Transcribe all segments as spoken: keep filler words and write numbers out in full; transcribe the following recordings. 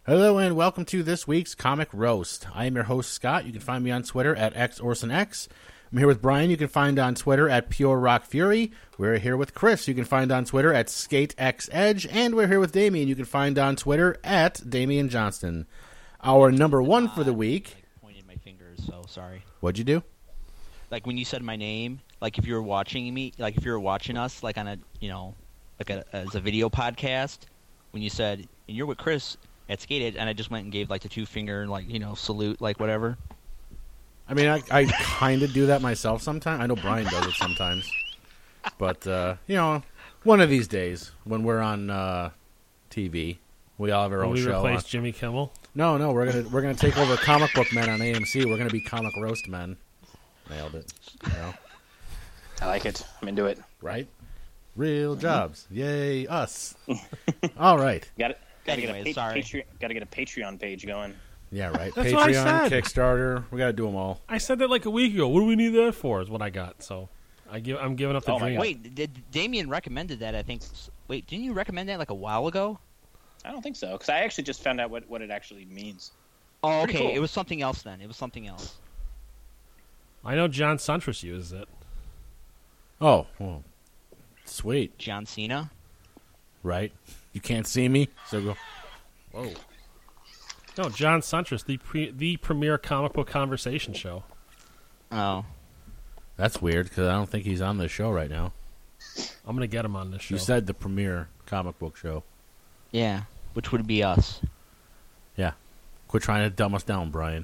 Hello and welcome to this week's Comic Roast. I am your host, Scott. You can find me on Twitter at XOrsonX. I'm here with Brian. You can find on Twitter at Pure Rock Fury. We're here with Chris. You can find on Twitter at SkateXEdge. And we're here with Damien. You can find on Twitter at Damien Johnston. Our number one for the week. I pointed my fingers, so sorry. What'd you do? Like when you said my name, like if you were watching me, like if you were watching us, like on a, you know, like a, as a video podcast, when you said, and you're with Chris at SkateEdge, and I just went and gave like the two finger, like, you know, salute, like whatever. I mean, I, I kind of do that myself sometimes. I know Brian does it sometimes. But, uh, you know, one of these days when we're on uh, T V, we all have our Will own we show. replace on. Jimmy Kimmel? No, no, we're gonna we're gonna take over Comic Book Men on A M C. We're gonna be Comic Roast Men. Nailed it. You know? I like it. I'm into it. Right? Real jobs. Yay, us. All right. Got it. Got to Anyways, get a pa- sorry. Patreon, got to get a Patreon page going. Yeah, right. That's what I Patreon, said. Kickstarter. We gotta do them all. I said that like a week ago. What do we need that for? Is what I got. So I give. I'm giving up the Oh my dream. God. Wait, did Damien recommended that? I think. Wait, didn't you recommend that like a while ago? I don't think so, because I actually just found out what, what it actually means. Oh, Pretty okay. cool. It was something else then. It was something else. I know John Suntress uses it. Oh, well, sweet. John Cena. Right? You can't see me, so go. Whoa. No, John Suntress, the pre- the premier comic book conversation show. Oh. That's weird because I don't think he's on this show right now. I'm gonna get him on this show. You said the premier comic book show. Yeah. Which would be us. Yeah. Quit trying to dumb us down, Brian.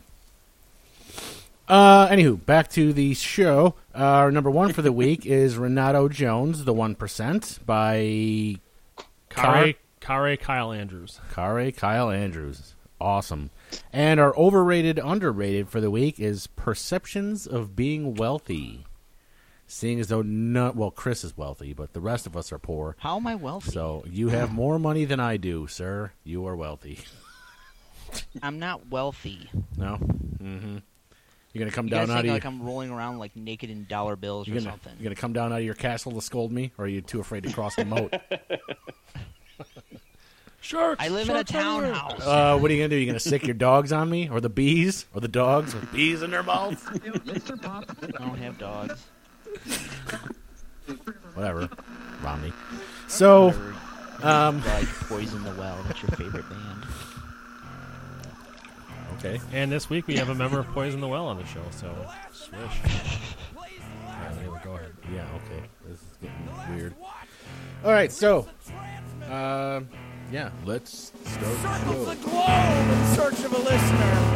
Uh, anywho, back to the show. Uh, our number one for the week is Renato Jones, The one percent, by Kare, Kare Kyle Andrews. Kare Kyle Andrews. Awesome. And our overrated, underrated for the week is Perceptions of Being Wealthy. Seeing as though, no, well, Chris is wealthy, but the rest of us are poor. How am I wealthy? So you have more money than I do, sir. You are wealthy. I'm not wealthy. No? Mm-hmm. You're going to come You down guys out of think your... like I'm rolling around like naked in dollar bills You're or gonna, something. you're gonna come down out of your castle to scold me, or are you too afraid to cross the moat? Sharks. I live in a Sharks everywhere. townhouse. uh, what are you gonna do? You gonna sick your dogs on me, or the bees, or the dogs with bees in their mouths? Mister Pop. I don't have dogs. Whatever, Romney. So, Whatever. um, Like Poison the Well. That's your favorite band. okay. And this week we have a member of Poison the Well on the show. So swish. Yeah, anyway, go ahead. Yeah, okay. This is getting weird. All right, so, um, yeah, let's start Circle the the show. globe in search of a listener.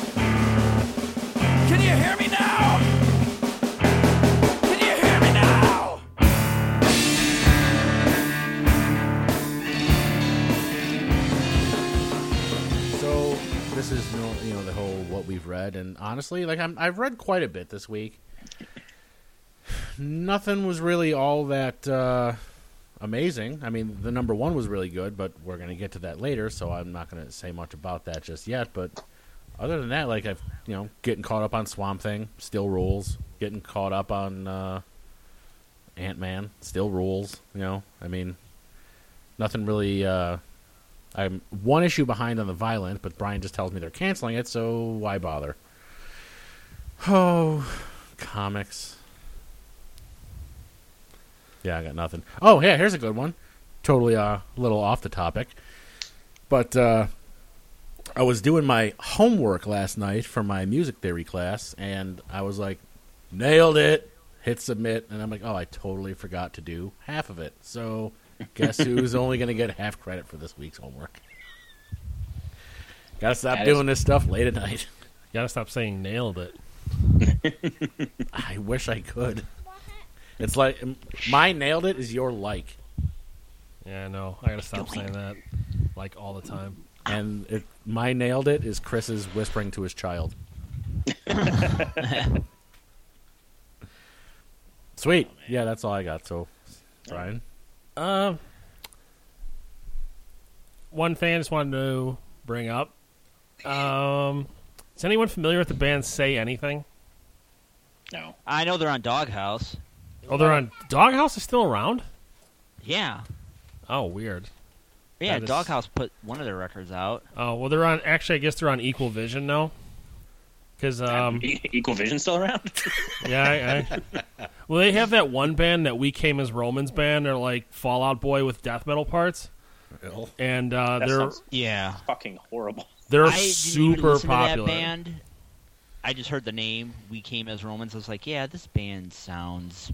Can you hear me now? Can you hear me now? So this is you know, you know the whole what we've read, and honestly, like I'm, I've read quite a bit this week. Nothing was really all that uh, amazing. I mean, the number one was really good, but we're going to get to that later, so I'm not going to say much about that just yet. But other than that, like I've you know getting caught up on Swamp Thing, still rules. Getting caught up on uh, Ant-Man, still rules. You know, I mean, nothing really. Uh, I'm one issue behind on the Violent, but Brian just tells me they're canceling it, so why bother? Oh, comics. Yeah, I got nothing. Oh, yeah, here's a good one. Totally uh, a little off the topic. But uh, I was doing my homework last night for my music theory class, and I was like, nailed it, hit submit, and I'm like, oh, I totally forgot to do half of it. So guess who's only going to get half credit for this week's homework? Gotta stop That doing is- this stuff late at night. You gotta stop saying nailed it. I wish I could. It's like, my nailed it is your like. Yeah, I know. I gotta stop saying that like all the time. And it, my nailed it is Chris's whispering to his child. Sweet. Yeah, that's all I got. So, Brian. Um, one thing I just wanted to bring up. Um, is anyone familiar with the band Say Anything? No. I know they're on Doghouse. Oh, they're on Doghouse is still around? Yeah. Oh, weird. Yeah, That is- Doghouse put one of their records out. Oh well, they're on. Actually, I guess they're on Equal Vision now. Because um, E- Equal Vision still around? yeah, I, I, well, they have that one band that We Came as Romans band. They're like Fall Out Boy with death metal parts, Ill. and uh, That they're sounds Yeah. fucking horrible. they're I didn't even super listen popular. to that band. I just heard the name. We Came as Romans. I was like, yeah, this band sounds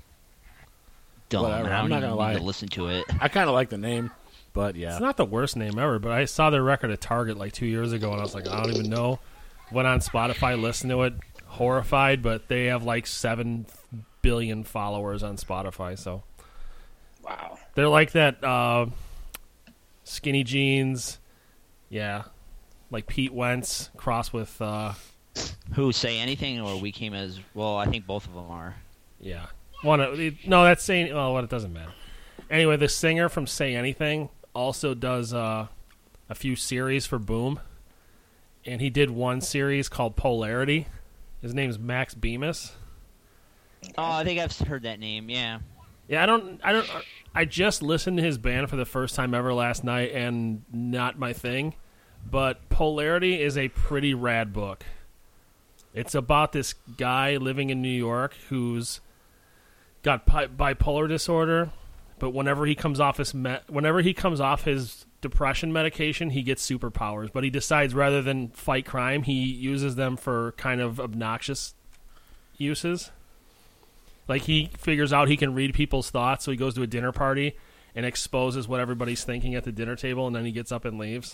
dumb. Whatever, and I I'm don't not even gonna need lie. to listen to it. I kind of like the name, but yeah. It's not the worst name ever, but I saw their record at Target like two years ago, and I was like, I don't even know. Went on Spotify, listened to it, horrified, but they have like seven billion followers on Spotify, so Wow. they're like that uh, Skinny Jeans, yeah, like Pete Wentz crossed with, uh, Who Say Anything or We Came as... Well, I think both of them are. yeah, one. Of, no, that's saying. Oh, well, it doesn't matter. Anyway, the singer from Say Anything also does uh, a few series for Boom. And he did one series called Polarity. His name's Max Bemis. Oh, I think I've heard that name, yeah. Yeah, I don't, I don't, I just listened to his band for the first time ever last night, and not my thing. But Polarity is a pretty rad book. It's about this guy living in New York who's got bi- bipolar disorder, but whenever he comes off his, me- whenever he comes off his depression medication, he gets superpowers, but he decides rather than fight crime, he uses them for kind of obnoxious uses. Like, he figures out he can read people's thoughts, so he goes to a dinner party and exposes what everybody's thinking at the dinner table, and then he gets up and leaves.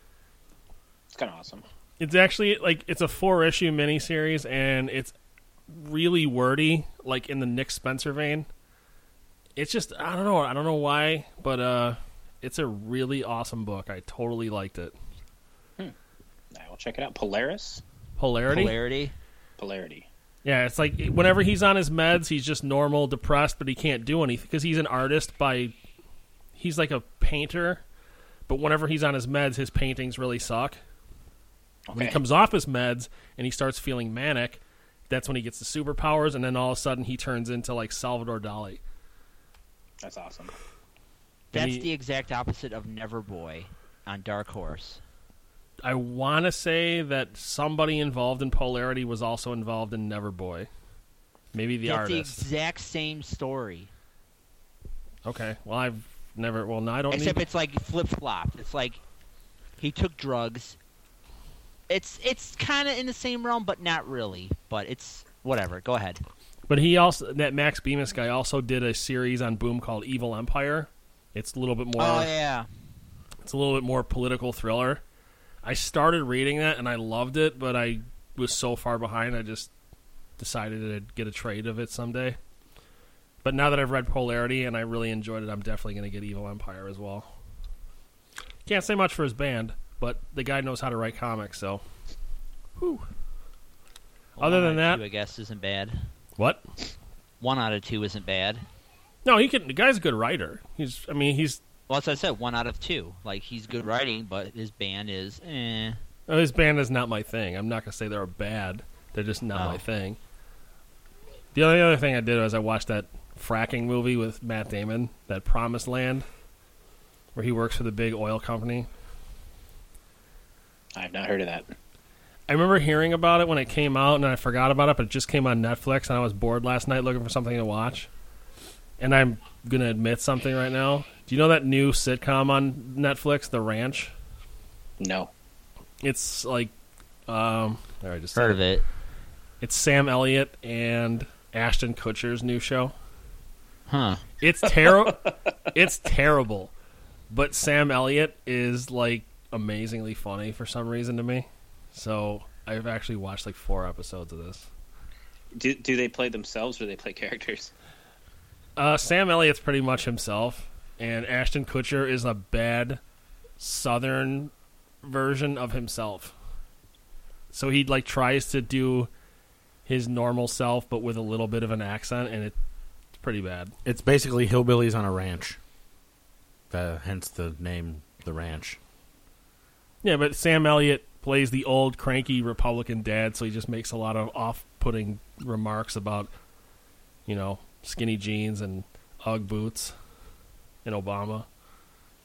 It's kind of awesome. It's actually, like, it's a four-issue miniseries, and it's really wordy, like in the Nick Spencer vein. It's just, I don't know, I don't know why, but, uh, it's a really awesome book. I totally liked it. I will check it out. Polaris? Polarity? Polarity. Polarity. Yeah, it's like whenever he's on his meds, he's just normal, depressed, but he can't do anything because he's an artist by... He's like a painter, but whenever he's on his meds, his paintings really suck. When he Okay. comes off his meds and he starts feeling manic, that's when he gets the superpowers, and then all of a sudden he turns into like Salvador Dali. That's awesome. That's he- the exact opposite of Neverboy on Dark Horse. I want to say that somebody involved in Polarity was also involved in Neverboy. Maybe the That's artist. the exact same story. Okay, well, I've never... Well, no, I don't Except need... it's like flip-flopped. It's like he took drugs. It's it's kind of in the same realm, but not really. But it's... Whatever. Go ahead. But he also... That Max Bemis guy also did a series on Boom called Evil Empire. It's a little bit more... Oh, yeah. It's a little bit more political thriller. I started reading that, and I loved it, but I was so far behind, I just decided to get a trade of it someday. But now that I've read Polarity and I really enjoyed it, I'm definitely going to get Evil Empire as well. Can't say much for his band, but the guy knows how to write comics, so... Whew. Well, Other one than out that... of two, I guess, isn't bad. What? One out of two isn't bad. No, he can. The guy's a good writer. He's. I mean, he's. Well, as I said, one out of two. Like, he's good writing, but his band is eh. Oh, his band is not my thing. I'm not gonna say they're bad. They're just not Oh. my thing. The only other thing I did was I watched that fracking movie with Matt Damon, that Promised Land, where he works for the big oil company. I have not heard of that. I remember hearing about it when it came out, and I forgot about it, but it just came on Netflix, and I was bored last night looking for something to watch. And I'm going to admit something right now. Do you know that new sitcom on Netflix, The Ranch? No. It's like... Um, all right, just Heard of it. It's Sam Elliott and Ashton Kutcher's new show. Huh. It's terrible. It's terrible. But Sam Elliott is, like, amazingly funny for some reason to me. So I've actually watched like four episodes of this. Do do they play themselves or do they play characters? Uh, Sam Elliott's pretty much himself, and Ashton Kutcher is a bad Southern version of himself. So he like tries to do his normal self, but with a little bit of an accent, and it's pretty bad. It's basically hillbillies on a ranch. The, hence the name, The Ranch. Yeah, but Sam Elliott plays the old cranky Republican dad, so he just makes a lot of off-putting remarks about, you know, skinny jeans and Ugg boots and Obama.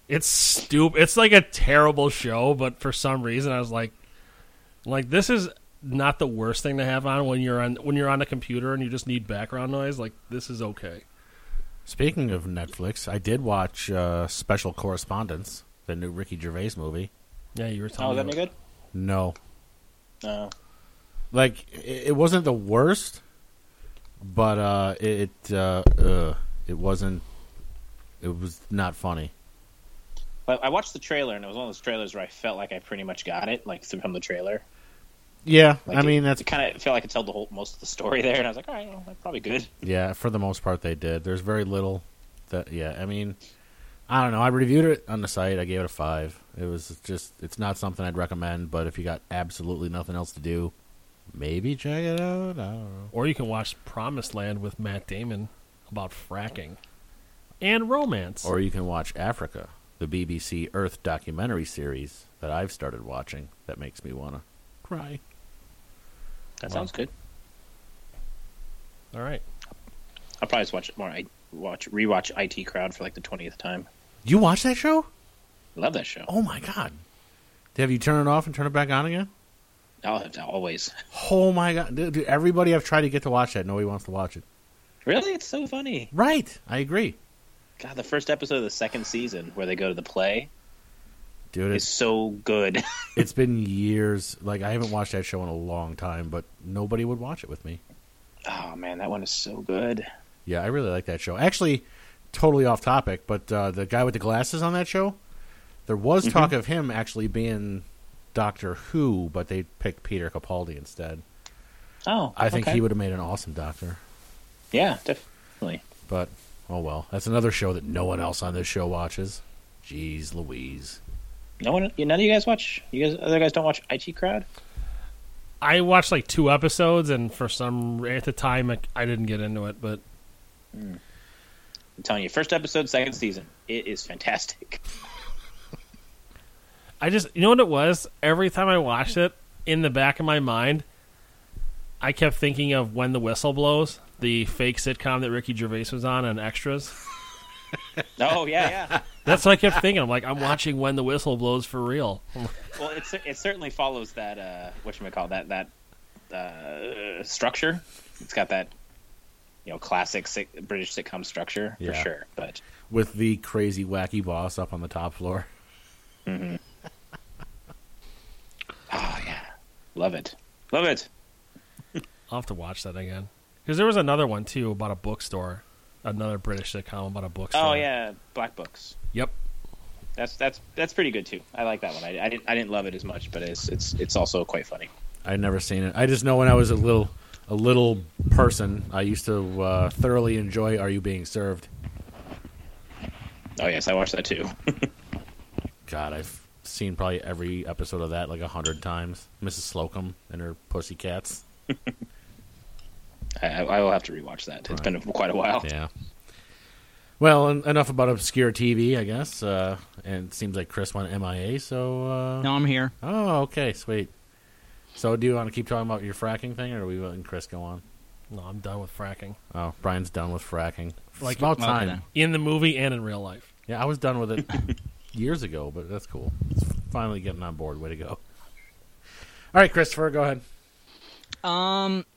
It's stupid. It's like a terrible show, but for some reason I was like, like this is not the worst thing to have on when you're on when you're on a computer and you just need background noise. Like this is okay. Speaking of Netflix, I did watch uh, Special Correspondence, the new Ricky Gervais movie. Yeah, you were Oh, telling is that me. any good? No, No. like it, it wasn't the worst, but uh, it uh, uh, it wasn't. It was not funny. But I watched the trailer, and it was one of those trailers where I felt like I pretty much got it, like from the trailer. Yeah, Like I mean it, that's it kind of felt like it told the whole most of the story there, and I was like, all right, well, that's probably good. yeah. For the most part, they did. There's very little that. Yeah, I mean, I don't know. I reviewed it on the site. I gave it a five. It was just. It's not something I'd recommend. But if you got absolutely nothing else to do, maybe check it out. I don't know. Or you can watch Promised Land with Matt Damon about fracking and romance. Or you can watch Africa, the B B C Earth documentary series that I've started watching. That makes me wanna cry. That Wow. sounds good. All right. I'll probably just watch it more. I watch rewatch I T Crowd for like the twentieth time. You watch that show? I love that show. Oh my god! Have you turned it off and turn it back on again? I'll have to always. Oh my god! Dude, dude, everybody I've tried to get to watch that, nobody wants to watch it. Really, it's so funny. Right, I agree, God, the first episode of the second season where they go to the play dude. is It's, so good. it's been years. Like I haven't watched that show in a long time, but nobody would watch it with me. Oh man, that one is so good. Yeah, I really like that show. Actually, totally off topic, but uh, the guy with the glasses on that show, there was Mhm. talk of him actually being Doctor Who, but they picked Peter Capaldi instead. Oh, I think okay. he would have made an awesome Doctor. Yeah, definitely. But, oh well. That's another show that no one else on this show watches. Jeez Louise. No one, none of you guys watch. You guys, other guys don't watch I T Crowd. I watched like two episodes, and for some at the time I, I didn't get into it. But I'm telling you, first episode, second season, it is fantastic. I just, you know what it was? Every time I watched it, in the back of my mind, I kept thinking of When the Whistle Blows, the fake sitcom that Ricky Gervais was on on Extras. Oh yeah, yeah. That's what I kept thinking. I'm like, I'm watching When the Whistle Blows for real. Well, it cer- it certainly follows that uh, whatchamacallit, that that uh, structure. It's got that, you know, classic sit- British sitcom structure Yeah. for sure. But With the crazy wacky boss up on the top floor. oh yeah, love it, love it. I'll have to watch that again. Because there was another one, too, about a bookstore. Another British sitcom about a bookstore. Oh yeah, Black Books. Yep. That's that's that's pretty good too. I like that one. I, I didn't I didn't love it as much, but it's it's it's also quite funny. I'd never seen it. I just know when I was a little a little person, I used to uh, thoroughly enjoy Are You Being Served? Oh yes, I watched that too. God, I've seen probably every episode of that like a hundred times. Missus Slocum and her pussycats. I, I will have to rewatch that. It's Right. been quite a while. Yeah. Well, en- enough about obscure T V, I guess. Uh, and it seems like Chris went M I A, so... Uh... No, I'm here. Oh, okay, sweet. So do you want to keep talking about your fracking thing, or are we letting Chris go on? No, I'm done with fracking. Oh, Brian's done with fracking. Like- It's about Okay, time. then. In the movie and in real life. Yeah, I was done with it years ago, but that's cool. It's finally getting on board. Way to go. All right, Christopher, go ahead. Um,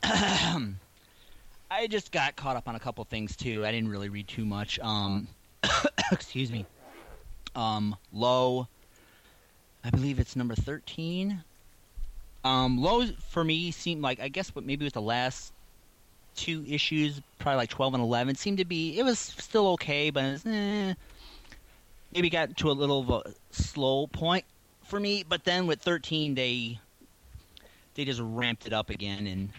I just got caught up on a couple things too. I didn't really read too much. Um, excuse me. Um, Low. I believe it's number thirteen. Um, Low for me seemed like, I guess what maybe it was the last two issues, probably like twelve and eleven, seemed to be, it was still okay, but it was, eh, maybe got to a little of a slow point for me. But then with thirteen, they they just ramped it up again, and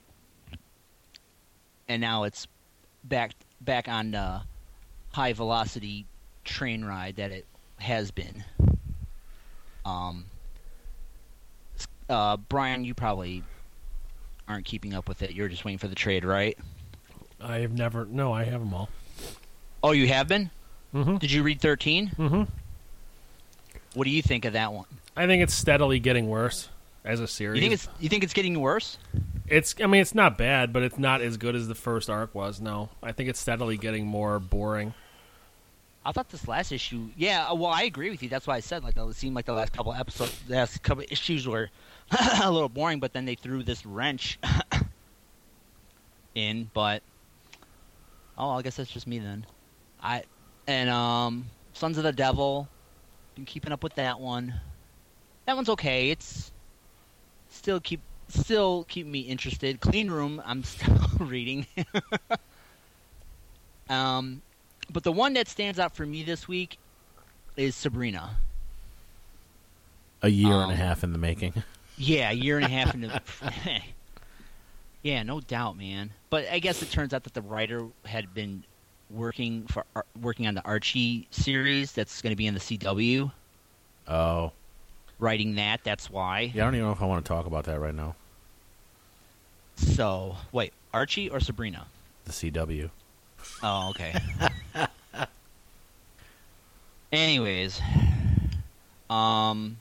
and now it's back back on the high velocity train ride that it has been. Um, uh, Brian, you probably aren't keeping up with it. You're just waiting for the trade, right? I've never... No, I have them all. Oh, you have been? Mm-hmm. Did you read thirteen? Mm-hmm. What do you think of that one? I think it's steadily getting worse as a You series. think it's you think it's getting worse? It's, I mean, it's not bad, but it's not as good as the first arc was, no. I think it's steadily getting more boring. I thought this last issue, yeah. Well, I agree with you. That's why I said like it seemed like the last couple episodes, the last couple issues were a little boring. But then they threw this wrench in. But oh, I guess that's just me then. I and um, Sons of the Devil. Been keeping up with that one. That one's okay. It's still keep still keep me interested. Clean Room. I'm still reading. um. But the one that stands out for me this week is Sabrina. A year Um, and a half in the making. Yeah, a year and a half into the... Yeah, no doubt, man. But I guess it turns out that the writer had been working for Ar- working on the Archie series that's going to be in the C W. Oh. Writing that, that's why. Yeah, I don't even know if I want to talk about that right now. So, wait, Archie or Sabrina? The C W. Oh, okay. Anyways, um,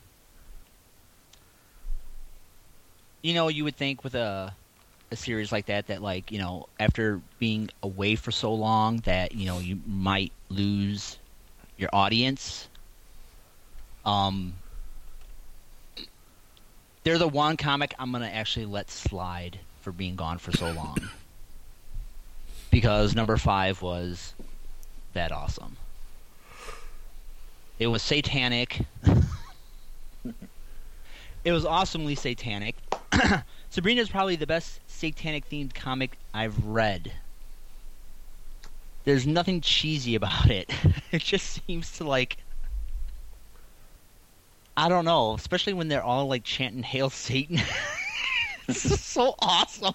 you know, you would think with a a series like that that, like, you know, after being away for so long, that you know you might lose your audience. Um, they're the one comic I'm gonna actually let slide for being gone for so long. Because number five was that awesome. It was satanic. It was awesomely satanic. Sabrina is probably the best satanic-themed comic I've read. There's nothing cheesy about it. It just seems to, like... I don't know. Especially when they're all, like, chanting Hail Satan. This is so awesome.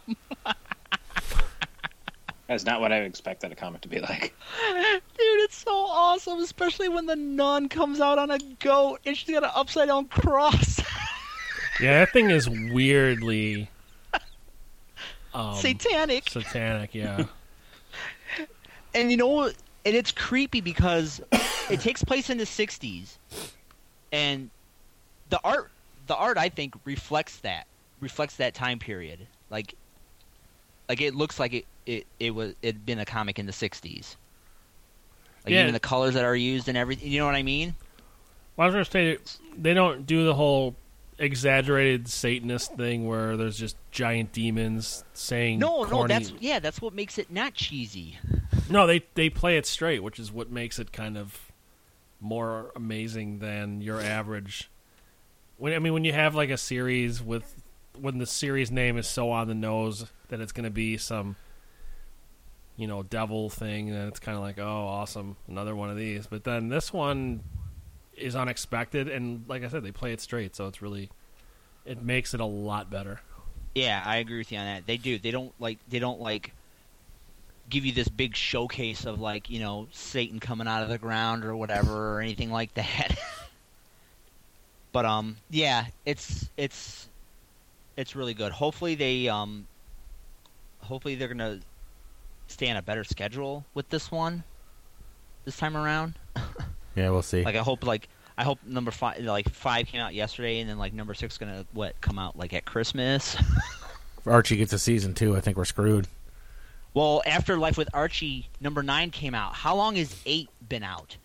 That's not what I would expect that a comic to be like. Dude, it's so awesome, especially when the nun comes out on a goat and she's got an upside down cross. Yeah, that thing is weirdly um, Satanic. Satanic, yeah. And you know, and it's creepy because it takes place in the sixties, and the art, the art, I think, reflects that, reflects that time period. Like, like it looks like it, it, it was, it'd been a comic in the sixties. Like Yeah. even the colors that are used and everything. You know what I mean? Well, I was going to say, they don't do the whole exaggerated Satanist thing where there's just giant demons saying No, no, corny... that's yeah, that's what makes it not cheesy. No, they they play it straight, which is what makes it kind of more amazing than your average. When I mean, when you have like a series with when the series name is so on the nose that it's going to be some, you know, devil thing, and it's kind of like, oh, awesome, another one of these. But then this one is unexpected, and like I said, they play it straight, so it's really it makes it a lot better. Yeah, I agree with you on that. They do. They don't like. They don't like give you this big showcase of like you know Satan coming out of the ground or whatever or anything like that. But um, yeah, it's it's it's really good. Hopefully they um, hopefully they're gonna stay on a better schedule with this one this time around. Yeah, we'll see. Like I hope like I hope number five like five came out yesterday and then like number six gonna what come out like at Christmas. If Archie gets a season two, I think we're screwed. Well, Afterlife with Archie number nine came out. How long has eight been out?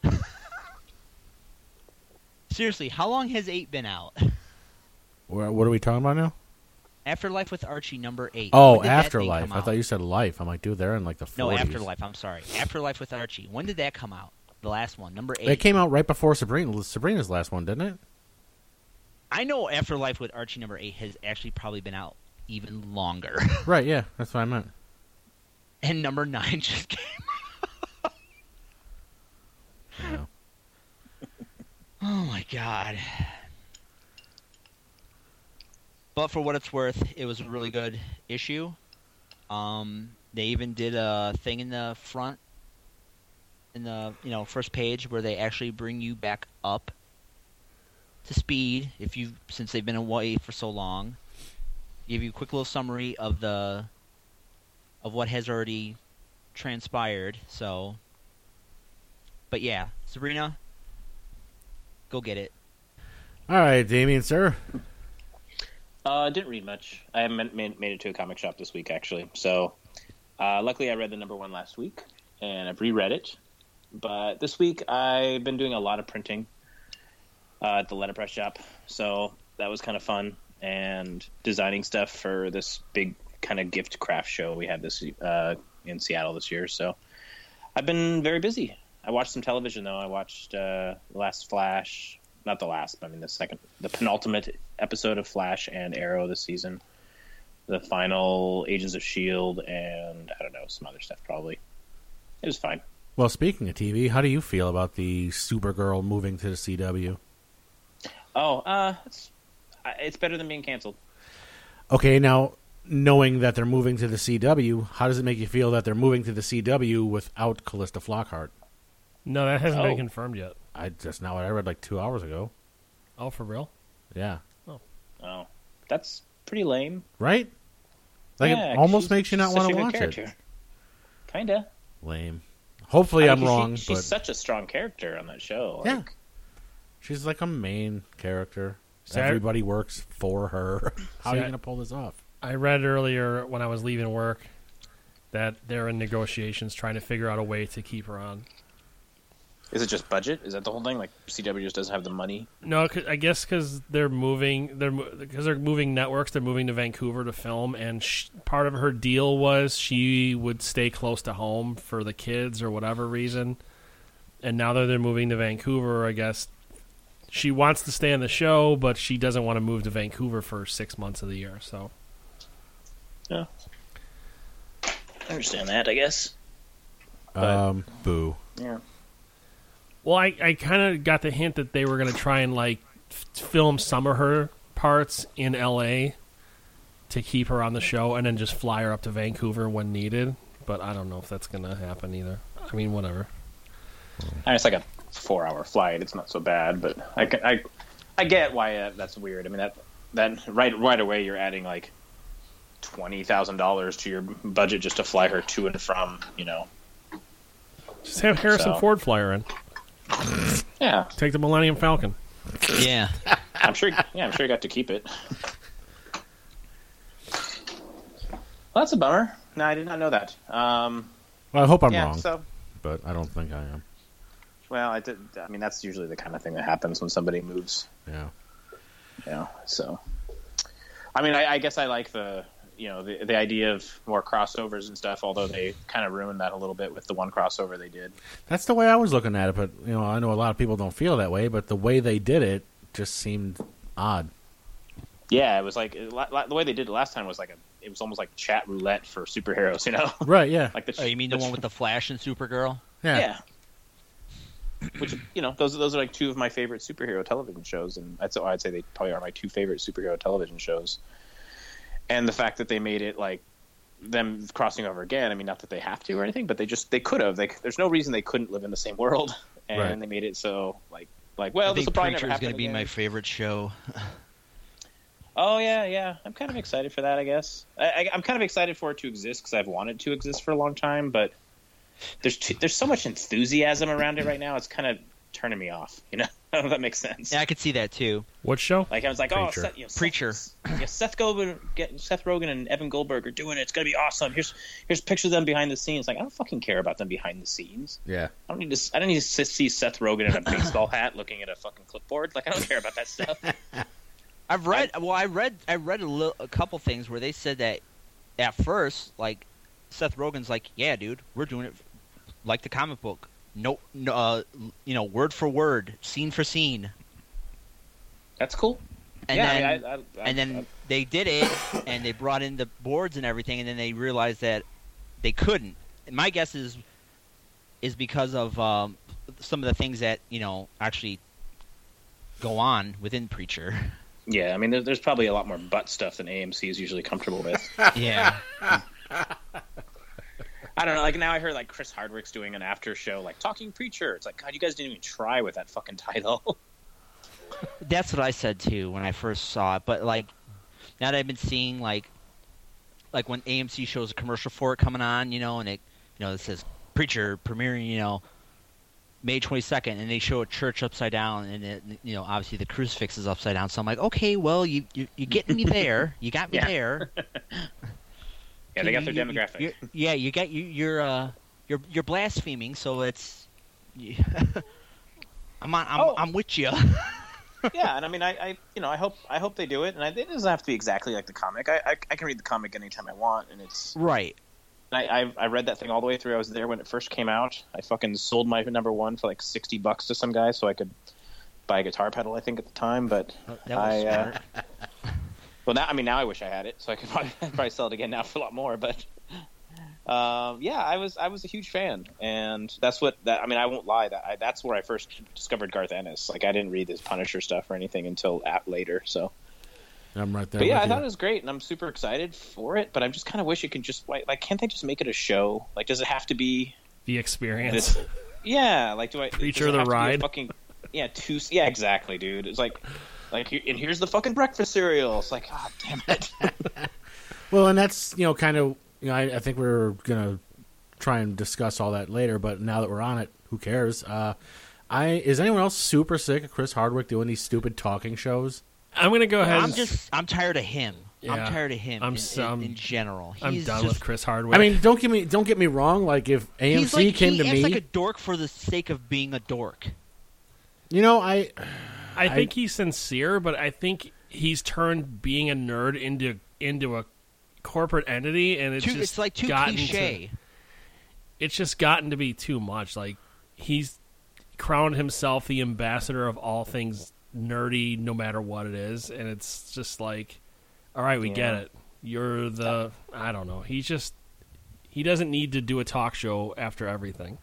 Seriously, how long has eight been out? Wha- What are we talking about now? Afterlife with Archie number eight. Oh, When did that thing Afterlife. come I out? thought you said Life. I'm like, dude, they're in like the No, forties. Afterlife. I'm sorry. Afterlife with Archie. When did that come out? The last one, number eight. It came out right before Sabrina. Sabrina's last one, didn't it? I know Afterlife with Archie number eight has actually probably been out even longer. Right, yeah. That's what I meant. And number nine just came Yeah. Oh my god. But for what it's worth, it was a really good issue. Um, they even did a thing in the front, in the you know first page, where they actually bring you back up to speed if you since they've been away for so long. Give you a quick little summary of the of what has already transpired. So, but yeah, Sabrina. Go get it. All right, Damien, sir. Uh, didn't read much. I haven't made, made it to a comic shop this week, actually. So, uh, luckily, I read the number one last week, and I've reread it. But this week I've been doing a lot of printing uh, at the letterpress shop, so that was kind of fun, and designing stuff for this big kind of gift craft show we had this uh, in Seattle this year. So I've been very busy. I watched some television though. I watched uh, the last Flash, not the last, but I mean the second, the penultimate episode of Flash and Arrow this season. The final Agents of S H I E L D, and I don't know, some other stuff probably. It was fine. Well, speaking of T V, how do you feel about the Supergirl moving to the C W? Oh, uh, it's it's better than being canceled. Okay, now, knowing that they're moving to the C W, how does it make you feel that they're moving to the C W without Callista Flockhart? No, that hasn't Oh. been confirmed yet. I just now what I read like two hours ago. Oh, for real? Yeah. Oh, that's pretty lame. Right? Like, Yeah, it almost she's makes you not such want a to good watch character. it. Kinda. Lame. Hopefully I I'm mean, she- wrong, she's but such a strong character on that show. Yeah. Like, she's like a main character. See, I- Everybody works for her. How are See, you I- going to pull this off? I read earlier when I was leaving work that they're in negotiations trying to figure out a way to keep her on. Is it just budget? Is that the whole thing? Like C W just doesn't have the money? No, 'cause- I guess because they're moving, they're because they're moving networks. They're moving to Vancouver to film, and sh- part of her deal was she would stay close to home for the kids or whatever reason. And now that they're moving to Vancouver, I guess she wants to stay on the show, but she doesn't want to move to Vancouver for six months of the year. So Yeah. I understand that, I guess. But- Um, boo. Yeah. Well, I, I kind of got the hint that they were going to try and, like, f- film some of her parts in L A to keep her on the show and then just fly her up to Vancouver when needed. But I don't know if that's going to happen either. I mean, whatever. I mean, it's like a four-hour flight. It's not so bad, but I, ca- I, I get why uh, that's weird. I mean, that that right right away you're adding, like, twenty thousand dollars to your budget just to fly her to and from, you know. Just have Harrison So- Ford fly her in. Yeah. Take the Millennium Falcon. Yeah. I'm sure. Yeah, I'm sure you got to keep it. Well, that's a bummer. No, I did not know that. Um, Well, I hope I'm yeah. wrong, So, but I don't think I am. well, I did. I mean, that's usually the kind of thing that happens when somebody moves. Yeah. You know. So, I mean, I, I guess I like the, you know, the the idea of more crossovers and stuff. Although they kind of ruined that a little bit with the one crossover they did. That's the way I was looking at it, but, you know, I know a lot of people don't feel that way, but the way they did it just seemed odd. Yeah, it was like it, la- the way they did it last time was like a. It was almost like chat roulette for superheroes. You know. Right, yeah. Like the. Oh, you mean the one with the Flash and Supergirl? Yeah. Yeah. Which, you know, those those are like two of my favorite superhero television shows, and I'd, so I'd say they probably are my two favorite superhero television shows. And the fact that they made it like them crossing over again, I mean, not that they have to or anything, but they just they could have. They, there's no reason they couldn't live in the same world, and Right. they made it so like like well, I this will think probably Preacher never is happen going to be again. my favorite show. Oh yeah, yeah. I'm kind of excited for that. I guess I, I, I'm kind of excited for it to exist because I've wanted to exist for a long time. But there's too, there's so much enthusiasm around it right now. It's kind of turning me off. You know, I don't know if that makes sense. Yeah, I could see that too. What show? Like I was like, Preacher. oh, Seth, you know, Seth- Preacher. yeah, Seth Rogen, get Seth Rogen and Evan Goldberg are doing it. It's gonna be awesome. Here's here's pictures of them behind the scenes. Like I don't fucking care about them behind the scenes. Yeah. I don't need to. I don't need to see Seth Rogen in a baseball hat looking at a fucking clipboard. Like I don't care about that stuff. I've read well. I read I read a, little, a couple things where they said that at first, like Seth Rogen's like, yeah, dude, we're doing it like the comic book. No, no uh, you know, word for word, scene for scene. That's cool. And yeah, then I mean, I, I, and then I, they did it, and they brought in the boards and everything, and then they realized that they couldn't. And my guess is is because of um, some of the things that you know actually go on within Preacher. yeah. I mean, there, there's probably a lot more butt stuff than A M C is usually comfortable with. Yeah. I don't know. Like now, I heard like Chris Hardwick's doing an after show, like Talking Preacher. It's like, God, you guys didn't even try with that fucking title. That's what I said too when I first saw it. But like now that I've been seeing like like when A M C shows a commercial for it coming on, you know, and it you know it says Preacher premiering, you know, May twenty-second, and they show a church upside down, and it, you know, obviously the crucifix is upside down. So I'm like, okay, well, you you you getting me there, you got me Yeah. there. Yeah, they got their You- you- demographic. you- yeah, you got you you're uh you're you're blaspheming, so it's yeah. I'm on, I'm, Oh. I'm with you. Yeah, and I mean, I, I, you know, I hope, I hope they do it, and I, it doesn't have to be exactly like the comic. I, I, I can read the comic anytime I want, and it's. Right. I, I, I read that thing all the way through. I was there when it first came out. I fucking sold my number one for like sixty bucks to some guy, so I could buy a guitar pedal. I think at the time, but That was I. smart. Uh, well, now I mean, now I wish I had it, so I could probably, probably sell it again now for a lot more. But um, yeah, I was, I was a huge fan, and that's what that. I mean, I won't lie that I, that's where I first discovered Garth Ennis. Like, I didn't read his Punisher stuff or anything until at later. So. I'm right there. But yeah, with I you. thought it was great, and I'm super excited for it. But I just kind of wish it could just like, like, can't they just make it a show? Like, does it have to be The experience. this? Yeah, like, do I? Preacher does it the have to be a Ride? Fucking yeah, two. Yeah, exactly, dude. It's like, like, and here's the fucking breakfast cereal. It's like, god damn it. Well, and that's, you know, kind of, you know, I, I think we're gonna try and discuss all that later. But now that we're on it, who cares? Uh, I is anyone else super sick of Chris Hardwick doing these stupid talking shows? I'm gonna go ahead. I'm and- just, I'm tired of him. Yeah. I'm tired of him I'm in, so- in, in general. I'm He's done just, with Chris Hardwick. I mean, don't get me don't get me wrong. Like if A M He's C like, came he to acts me, like a dork for the sake of being a dork. you know, I I think he's sincere, but I think he's turned being a nerd into into a corporate entity, and it's Too, just it's like too gotten cliche. To, it's just gotten to be too much. Like he's crowned himself the ambassador of all things nerdy, no matter what it is, and it's just like, all right, we Yeah. get it. You're the I don't know. He's just he doesn't need to do a talk show after everything.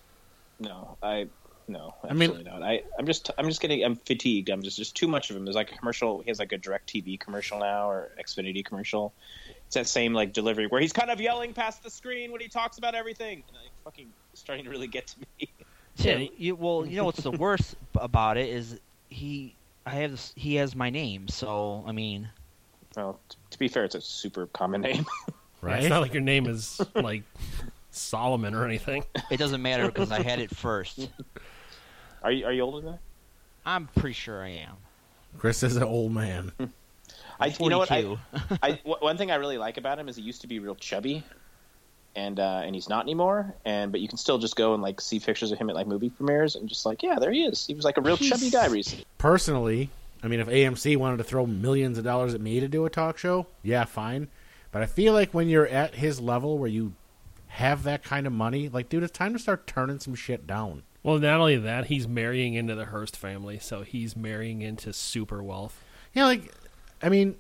No, I no, I mean- absolutely not. I I'm just I'm just getting I'm fatigued. I'm just just too much of him. There's like a commercial. He has like a Direct T V commercial now or Xfinity commercial. It's that same like delivery where he's kind of yelling past the screen when he talks about everything. And I fucking starting to really get to me. Yeah, you, well, you know what's the worst about it is he. I have this, he has my name, so I mean, Well, t- to be fair, it's a super common name. right? It's not like your name is like Solomon or anything. it doesn't matter because I had it first. Are you are you older than that? I'm pretty sure I am. Chris is an old man. I, you know what? I, forty-two. I, w- one thing I really like about him is he used to be real chubby, and uh, and he's not anymore. And but you can still just go and like see pictures of him at like movie premieres and just like, yeah, there he is. He was like a real He's- chubby guy recently. Personally, I mean, if A M C wanted to throw millions of dollars at me to do a talk show, yeah, fine. But I feel like when you're at his level where you have that kind of money, like, dude, it's time to start turning some shit down. Well, not only that, he's marrying into the Hearst family, so he's marrying into super wealth. Yeah, like, I mean,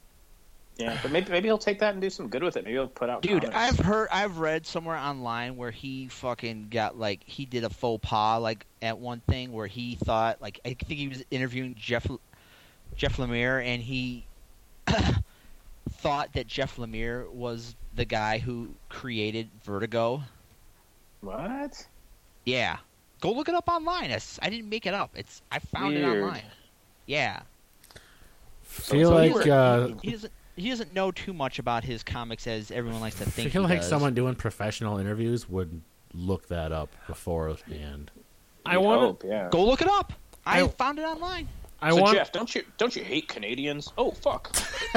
Yeah, but maybe maybe he'll take that and do some good with it. Maybe he'll put out. Dude, comics. I've heard, I've read somewhere online where he fucking got like he did a faux pas like at one thing where he thought like I think he was interviewing Jeff Jeff Lemire and he thought that Jeff Lemire was the guy who created Vertigo. What? Yeah, go look it up online. It's, I didn't make it up. It's I found Weird. it online. Yeah, feel so like you were- uh, he doesn't. He doesn't know too much about his comics as everyone likes to think. feel he like does. someone doing professional interviews would look that up beforehand. I You'd want hope, yeah. Go look it up. I, I- found it online. I so want Jeff, don't you don't you hate Canadians? Oh fuck.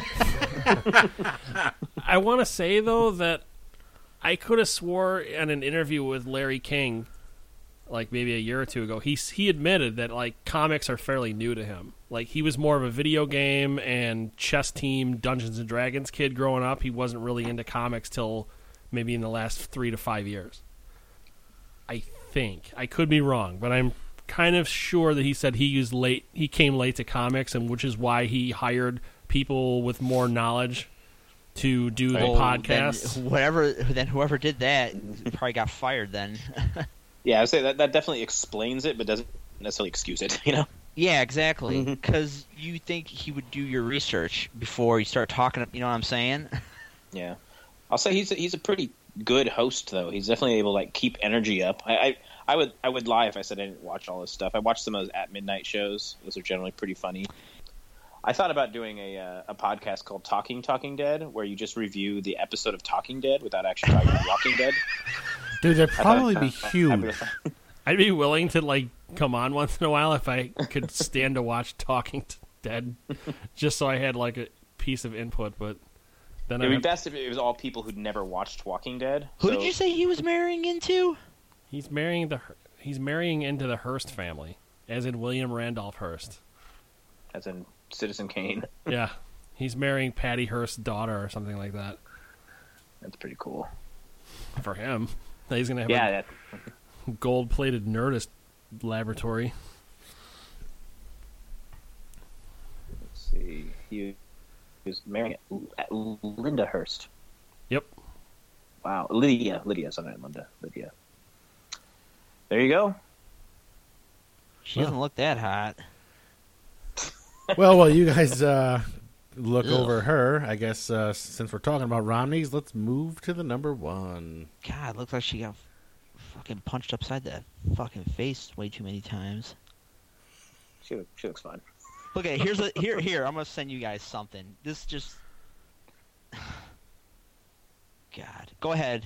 I want to say though that I could have swore in an interview with Larry King, like maybe a year or two ago, he he admitted that like comics are fairly new to him. Like he was more of a video game and chess team Dungeons and Dragons kid growing up. He wasn't really into comics till maybe in the last three to five years. I think I could be wrong, but I'm kind of sure that he said he used late. He came late to comics, and which is why he hired people with more knowledge to do the Oh, podcast. Then whatever. Then whoever did that probably got fired. Then. Yeah, I would say that that definitely explains it, but doesn't necessarily excuse it. You know. Yeah, exactly. Mhm. Because you think he would do your research before you start talking. You know what I'm saying? Yeah, I'll say he's a, he's a pretty good host though. He's definitely able to like keep energy up. I, I I would I would lie if I said I didn't watch all his stuff. I watched some of those at midnight shows. Those are generally pretty funny. I thought about doing a uh, a podcast called Talking Talking Dead, where you just review the episode of Talking Dead without actually talking about Walking Dead. Dude, that'd I thought probably it be sounded huge. fabulous. I'd be willing to like come on once in a while if I could stand to watch Talking to Dead, just so I had like a piece of input. But then It would I be best if it was all people who'd never watched Walking Dead. Who So- did you say he was marrying into? he's marrying the He's marrying into the Hearst family, as in William Randolph Hearst. As in Citizen Kane. Yeah. He's marrying Patty Hearst's daughter or something like that. That's pretty cool. For him. He's going to have Yeah, a that, gold-plated Nerdist laboratory. let's see. He was marrying Linda Hearst. Yep. Wow. Lydia. Lydia, sorry, Linda. Lydia. There you go. She doesn't look that hot. Well, while you guys uh, look Ugh. over her, I guess uh, since we're talking about Romneys, let's move to the number one. God, looks like she got fucking punched upside the fucking face way too many times. She, look, she looks fine. Look at here's a here here. I'm gonna send you guys something. This just God. Go ahead.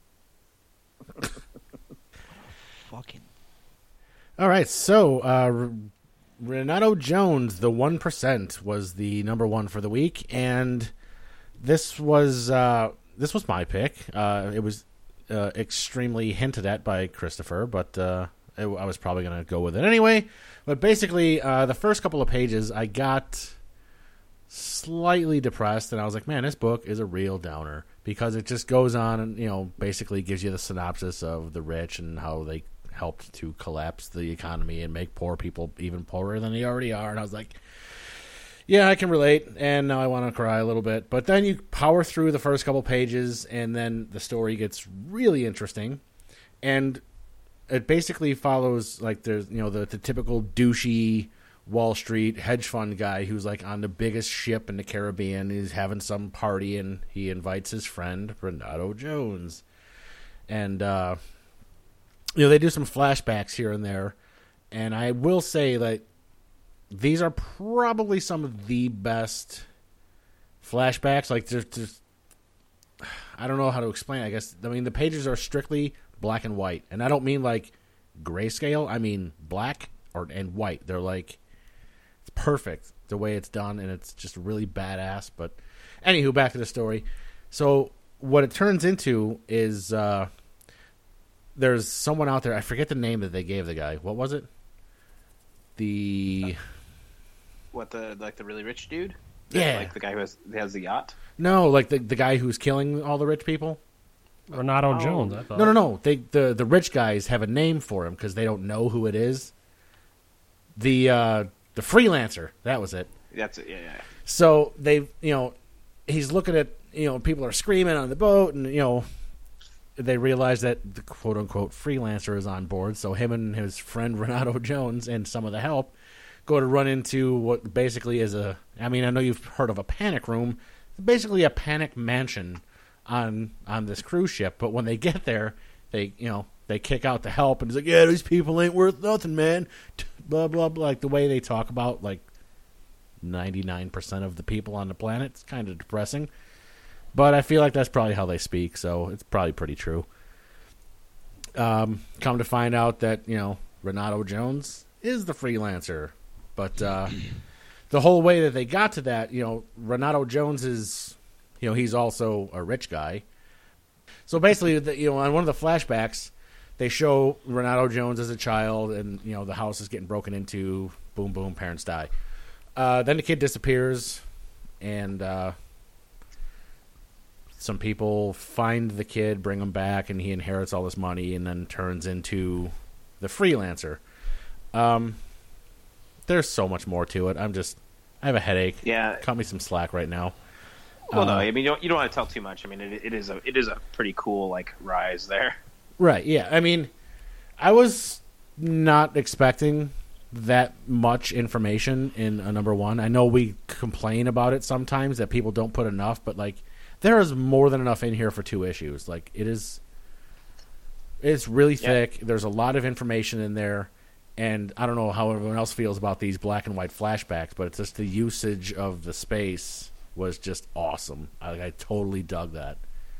Fucking. All right, so uh, R- Renato Jones, the one percent, was the number one for the week, and this was uh, this was my pick. Uh, it was uh, extremely hinted at by Christopher, but uh, it, I was probably going to go with it anyway. But basically, uh, the first couple of pages, I got slightly depressed, and I was like, man, this book is a real downer, because it just goes on and, you know, basically gives you the synopsis of the rich and how they helped to collapse the economy and make poor people even poorer than they already are. And I was like, yeah, I can relate, and now I want to cry a little bit. But then you power through the first couple pages, and then the story gets really interesting, and it basically follows, like, there's, you know, the, the typical douchey Wall Street hedge fund guy who's like on the biggest ship in the Caribbean. He's having some party, and he invites his friend Renato Jones, and uh, you know, they do some flashbacks here and there, and I will say that these are probably some of the best flashbacks. Like, there's just, I don't know how to explain it. I guess, I mean, the pages are strictly black and white, and I don't mean like grayscale. I mean black or and white. They're like, it's perfect the way it's done, and it's just really badass. But anywho, back to the story. So what it turns into is uh, there's someone out there. I forget the name that they gave the guy. What was it? The What, the like the really rich dude? Yeah. Like the guy who has, who has the yacht? no, like the the guy who's killing all the rich people. Renato Oh. Jones, I thought. No, no, no. They the the rich guys have a name for him because they don't know who it is. The uh, the freelancer, that was it. That's it, yeah, yeah. yeah. So they, you know, he's looking at, you know, people are screaming on the boat, and, you know, they realize that the quote unquote freelancer is on board. So him and his friend Renato Jones and some of the help go to run into what basically is a, I mean, I know you've heard of a panic room, basically a panic mansion on on this cruise ship. But when they get there, they, you know, they kick out the help, and he's like, yeah, these people ain't worth nothing, man. Blah, blah, blah. Like the way they talk about, like, ninety-nine percent of the people on the planet. It's kind of depressing. But I feel like that's probably how they speak, so it's probably pretty true. Um, come to find out that, you know, Renato Jones is the freelancer. But uh, the whole way that they got to that, you know, Renato Jones is, you know, he's also a rich guy. So basically, the, you know, on one of the flashbacks, they show Renato Jones as a child, and, you know, the house is getting broken into. Boom, boom, parents die. Uh, then the kid disappears, and uh, some people find the kid, bring him back, and he inherits all this money, and then turns into the freelancer. Um, there's so much more to it. I'm just, I have a headache. Yeah. Cut me some slack right now. Well, no, Uh, I mean, you don't, you don't want to tell too much. I mean, it, it is a it is a pretty cool, like, rise there. Right, yeah. I mean, I was not expecting that much information in a number one. I know we complain about it sometimes, that people don't put enough, but, like, there is more than enough in here for two issues. Like, it is, it's really Yeah. thick. There's a lot of information in there, and I don't know how everyone else feels about these black and white flashbacks, but it's just the usage of the space was just awesome. I, I totally dug that.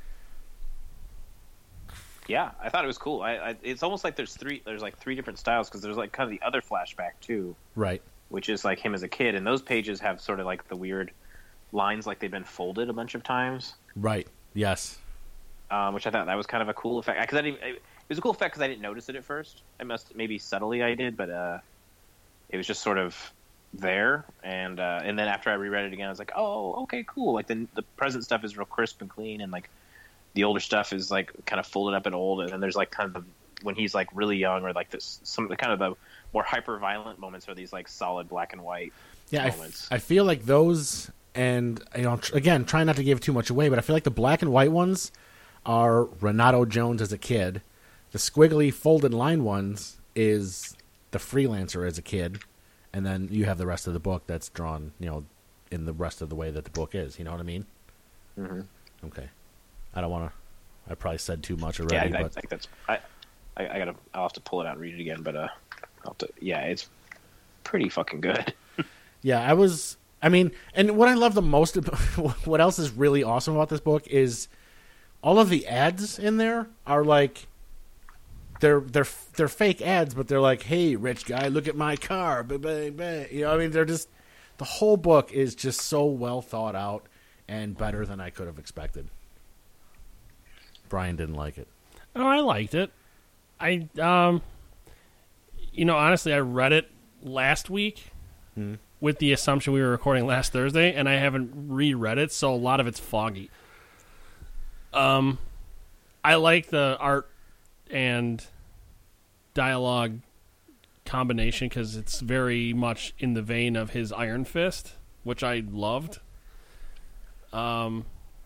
Yeah, I thought it was cool. I, I it's almost like there's three there's like three different styles, because there's like kind of the other flashback too, Right. which is like him as a kid, and those pages have sort of like the weird lines, like they've been folded a bunch of times, Right. Yes. um, which I thought that was kind of a cool effect, because I didn't, was a cool effect because I didn't notice it at first. I must maybe subtly I did, but uh, it was just sort of there. And uh, and then after I reread it again, I was like, oh, okay, cool. Like the the present stuff is real crisp and clean, and like the older stuff is like kind of folded up and old. And then there's like kind of the, when he's like really young, or like this some kind of the more hyper violent moments are these like solid black and white Yeah, I, moments. f- I feel like those, and you know, tr- again, try not to give too much away, but I feel like the black and white ones are Renato Jones as a kid. The squiggly folded line ones is the freelancer as a kid, and then you have the rest of the book that's drawn, you know, in the rest of the way that the book is. You know what I mean? Mm-hmm. Okay. I don't want to. I probably said too much Yeah, already, I, I but think that's I, I, I gotta. I'll have to pull it out and read it again, but uh, I'll have to, yeah, it's pretty fucking good. yeah, I was. I mean, and what I love the most, about, what else is really awesome about this book is all of the ads in there are like. They're they're they're fake ads, but they're like, "Hey, rich guy, look at my car!" Bang, bang, bang. You know, I mean, they're just the whole book is just so well thought out and better than I could have expected. Brian didn't like it. Oh, I liked it. I um, you know, honestly, I read it last week Hmm. with the assumption we were recording last Thursday, and I haven't reread it, so a lot of it's foggy. Um, I like the art and dialogue combination because it's very much in the vein of his Iron Fist, which I loved. Um,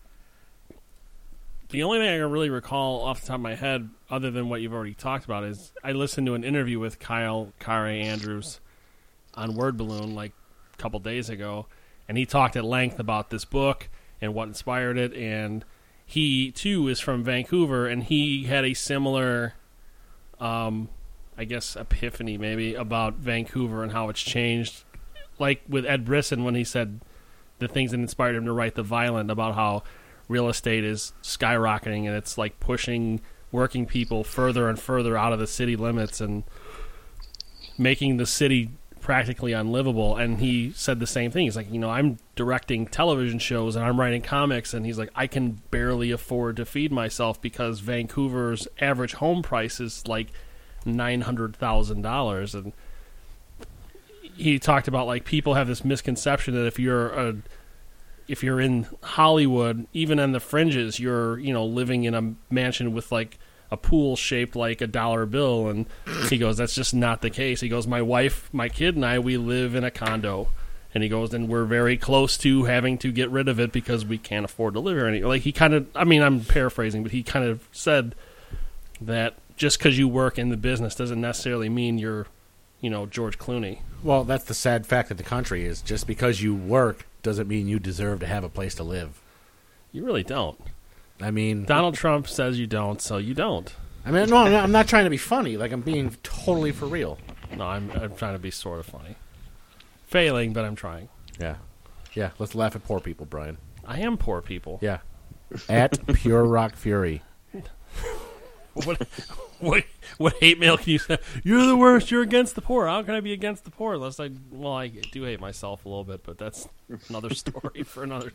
the only thing I can really recall off the top of my head, other than what you've already talked about, is I listened to an interview with Kyle Kare Andrews on Word Balloon like a couple days ago, and he talked at length about this book and what inspired it, and he, too, is from Vancouver, and he had a similar, um, I guess, epiphany, maybe, about Vancouver and how it's changed. Like with Ed Brisson when he said the things that inspired him to write The Violent, about how real estate is skyrocketing, and it's like pushing working people further and further out of the city limits and making the city practically unlivable. And he said the same thing. He's like, you know, I'm directing television shows and I'm writing comics, and he's like, I can barely afford to feed myself because Vancouver's average home price is like nine hundred thousand dollars. And he talked about like people have this misconception that if you're a if you're in Hollywood, even on the fringes, you're, you know, living in a mansion with like a pool shaped like a dollar bill. And he goes, that's just not the case. He goes, my wife, my kid, and I, we live in a condo. And he goes, and we're very close to having to get rid of it because we can't afford to live here anymore. Like he kind of, I mean, I'm paraphrasing, but he kind of said that just because you work in the business doesn't necessarily mean you're, you know, George Clooney. Well, that's the sad fact of the country is just because you work doesn't mean you deserve to have a place to live. You really don't. I mean, Donald Trump says you don't, so you don't. I mean, no, I'm not, I'm not trying to be funny. Like, I'm being totally for real. No, I'm I'm trying to be sort of funny. Failing, but I'm trying. Yeah. Yeah, let's laugh at poor people, Brian. I am poor people. Yeah. At Pure Rock Fury. What, what what hate mail can you say? You're the worst. You're against the poor. How can I be against the poor? Unless I, well, I do hate myself a little bit, but that's another story for another.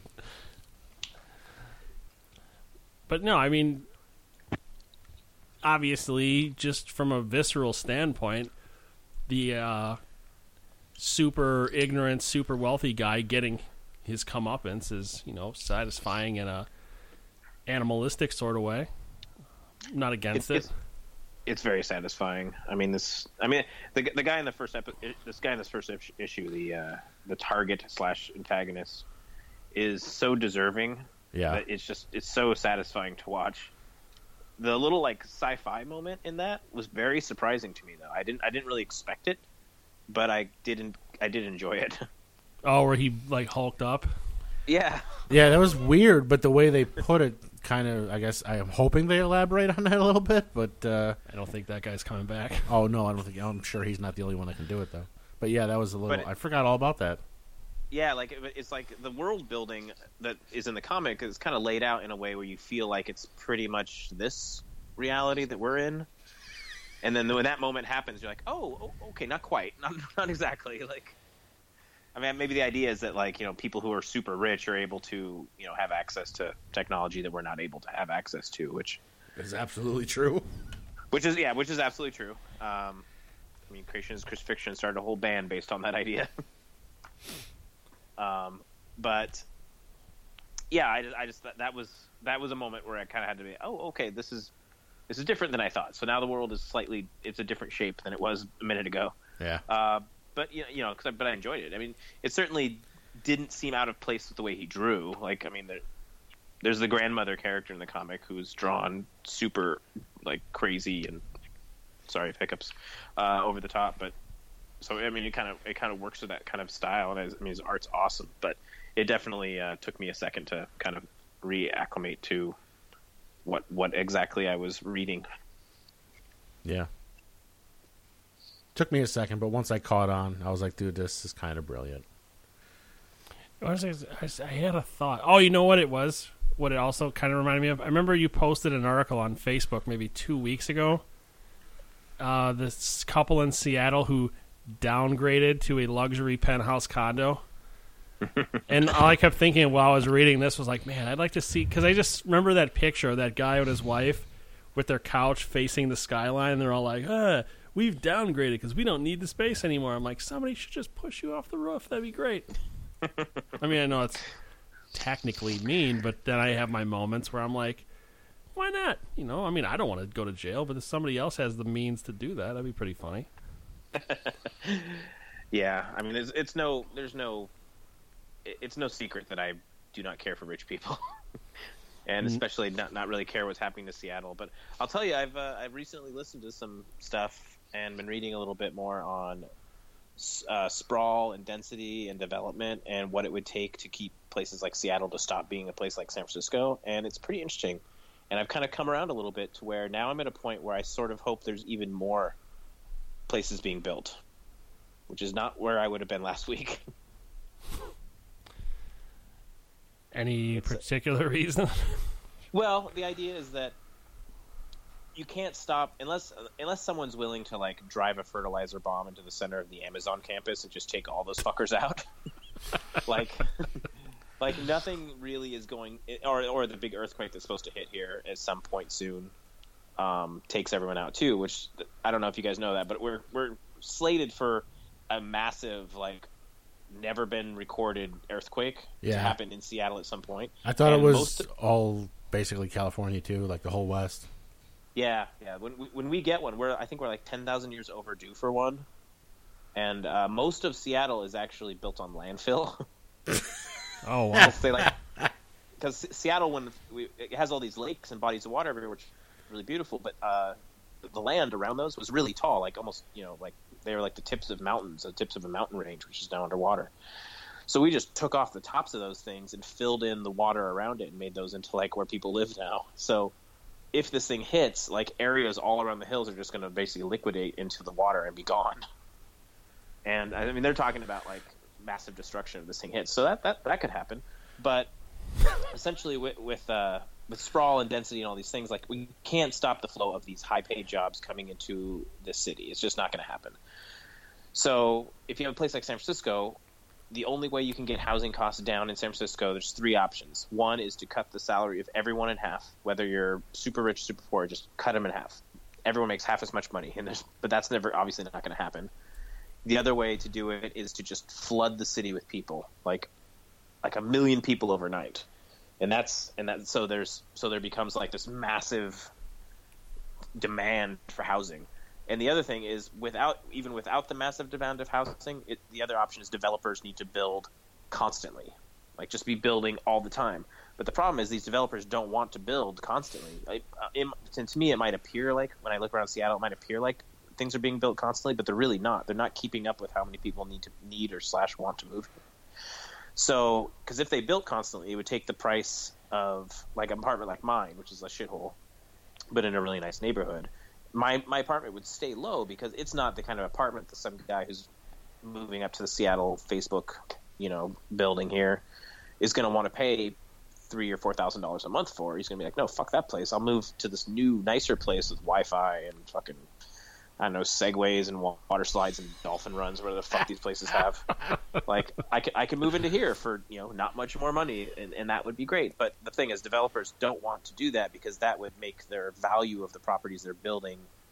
But no, I mean, obviously, just from a visceral standpoint, the uh, super ignorant, super wealthy guy getting his comeuppance is, you know, satisfying in a animalistic sort of way. I'm not against It's, it. it's, it's very satisfying. I mean, this. I mean, the the guy in the first epi- this guy in this first issue, the uh, the target slash antagonist, is so deserving. Yeah. That it's just it's so satisfying to watch. The little like sci-fi moment in that was very surprising to me, though. I didn't I didn't really expect it, but I didn't I did enjoy it. Oh, where he like hulked up. Yeah. Yeah, that was weird, but the way they put it kind of, I guess, I am hoping they elaborate on that a little bit, but, uh, I don't think that guy's coming back. oh, no, I don't think, I'm sure he's not the only one that can do it, though. But yeah, that was a little, But it- I forgot all about that. Yeah, like it- it's like the world building that is in the comic is kind of laid out in a way where you feel like it's pretty much this reality that we're in. And then when that moment happens, you're like, oh, oh, okay, not quite, not not exactly. Like, I mean, maybe the idea is that like you know people who are super rich are able to you know have access to technology that we're not able to have access to, which It's absolutely true. Which is yeah, which is absolutely true. Um, I mean, Creationist Crucifixion started a whole band based on that idea. um, but yeah, I just, I just that was that was a moment where I kind of had to be, oh, okay, this is this is different than I thought. So now the world is slightly, it's a different shape than it was a minute ago. Yeah. Uh, but you know, you know, cause I, but I enjoyed it. I mean, it certainly didn't seem out of place with the way he drew. Like, I mean, there, there's the grandmother character in the comic who's drawn super like crazy and sorry hiccups uh, over the top. But so I mean, it kind of it kind of works with that kind of style. And I mean, his art's awesome, but it definitely uh, took me a second to kind of reacclimate to what what exactly I was reading. Yeah. Took me a second, but once I caught on, I was like, dude, this is kind of brilliant. I, was, I had a thought. Oh, you know what it was? What it also kind of reminded me of? I remember you posted an article on Facebook maybe two weeks ago. Uh, this couple in Seattle who downgraded to a luxury penthouse condo. And all I kept thinking while I was reading this was like, man, I'd like to see, because I just remember that picture of that guy and his wife with their couch facing the skyline, and they're all like, ah, we've downgraded because we don't need the space anymore. I'm like, somebody should just push you off the roof. That'd be great. I mean, I know it's technically mean, but then I have my moments where I'm like, why not? You know, I mean, I don't want to go to jail, but if somebody else has the means to do that, that'd be pretty funny. Yeah, I mean, it's, it's no, there's no, it's no secret that I do not care for rich people, and Mm-hmm. especially not not really care what's happening to Seattle. But I'll tell you, I've uh, I've recently listened to some stuff and been reading a little bit more on uh, sprawl and density and development and what it would take to keep places like Seattle to stop being a place like San Francisco, and it's pretty interesting. And I've kind of come around a little bit to where now I'm at a point where I sort of hope there's even more places being built, which is not where I would have been last week. Any It's a- particular reason? Well, the idea is that you can't stop unless unless someone's willing to like drive a fertilizer bomb into the center of the Amazon campus and just take all those fuckers out. like, like nothing really is going, or or the big earthquake that's supposed to hit here at some point soon um, takes everyone out too. Which I don't know if you guys know that, but we're we're slated for a massive like. Never been recorded earthquake Yeah. to happen in Seattle at some point. I thought And it was most- all basically California, too, like the whole West. Yeah, yeah. When we, when we get one, we're I think we're like ten thousand years overdue for one, and uh, most of Seattle is actually built on landfill. Oh, wow. They like because Seattle, when we, it has all these lakes and bodies of water everywhere, which is really beautiful, but uh, the land around those was really tall, like almost you know like. They were like the tips of mountains, the tips of a mountain range, which is now underwater. So we just took off the tops of those things and filled in the water around it and made those into like where people live now. So if this thing hits, like areas all around the hills are just going to basically liquidate into the water and be gone. And I mean, they're talking about like massive destruction if this thing hits. So that that, that could happen. But essentially with with, uh, with sprawl and density and all these things, like we can't stop the flow of these high-paid jobs coming into this city. It's just not going to happen. So if you have a place like San Francisco, the only way you can get housing costs down in San Francisco, there's three options. One is to cut the salary of everyone in half, whether you're super rich, super poor, just cut them in half. Everyone makes half as much money, and there's, but that's never obviously not going to happen. The other way to do it is to just flood the city with people, like like a million people overnight. And that's and that so there's so there becomes like this massive demand for housing. And the other thing is without even without the massive demand of housing, it, the other option is developers need to build constantly, like just be building all the time. But the problem is these developers don't want to build constantly. Like, uh, it, to me, it might appear like when I look around Seattle, it might appear like things are being built constantly, but they're really not. They're not keeping up with how many people need to need or slash want to move. So, because if they built constantly, it would take the price of like an apartment like mine, which is a shithole, but in a really nice neighborhood. My my apartment would stay low because it's not the kind of apartment that some guy who's moving up to the Seattle Facebook, you know, building here is going to want to pay three or four thousand dollars a month for. He's going to be like, no, fuck that place. I'll move to this new, nicer place with Wi-Fi and fucking, I don't know, segways and water slides and dolphin runs, whatever the fuck these places have. Like, I could, I could move into here for, you know, not much more money, and, and that would be great. But the thing is, developers don't want to do that because that would make their value of the properties they're building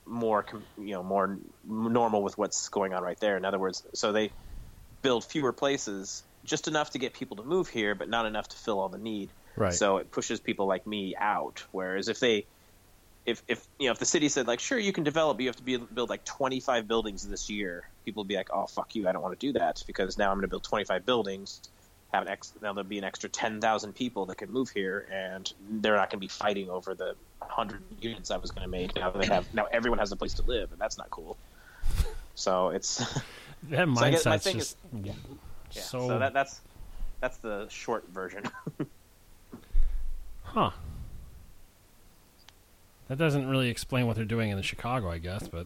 more, com- you know, more normal with what's going on right there. In other words, so they build fewer places, just enough to get people to move here, but not enough to fill all the need. Right. So it pushes people like me out. Whereas if they, if if you know, if the city said like, sure, you can develop, but you have to be, build like twenty-five buildings this year, people would be like, oh fuck you, I don't want to do that because now I'm going to build twenty-five buildings. Have an ex- now there'll be an extra ten thousand people that could move here, and they're not going to be fighting over the one hundred units I was going to make. Now they have now everyone has a place to live, and that's not cool. So it's That so I guess my mindset's thing just is, yeah, so. so that, that's that's the short version. Huh. That doesn't really explain what they're doing in Chicago, I guess, but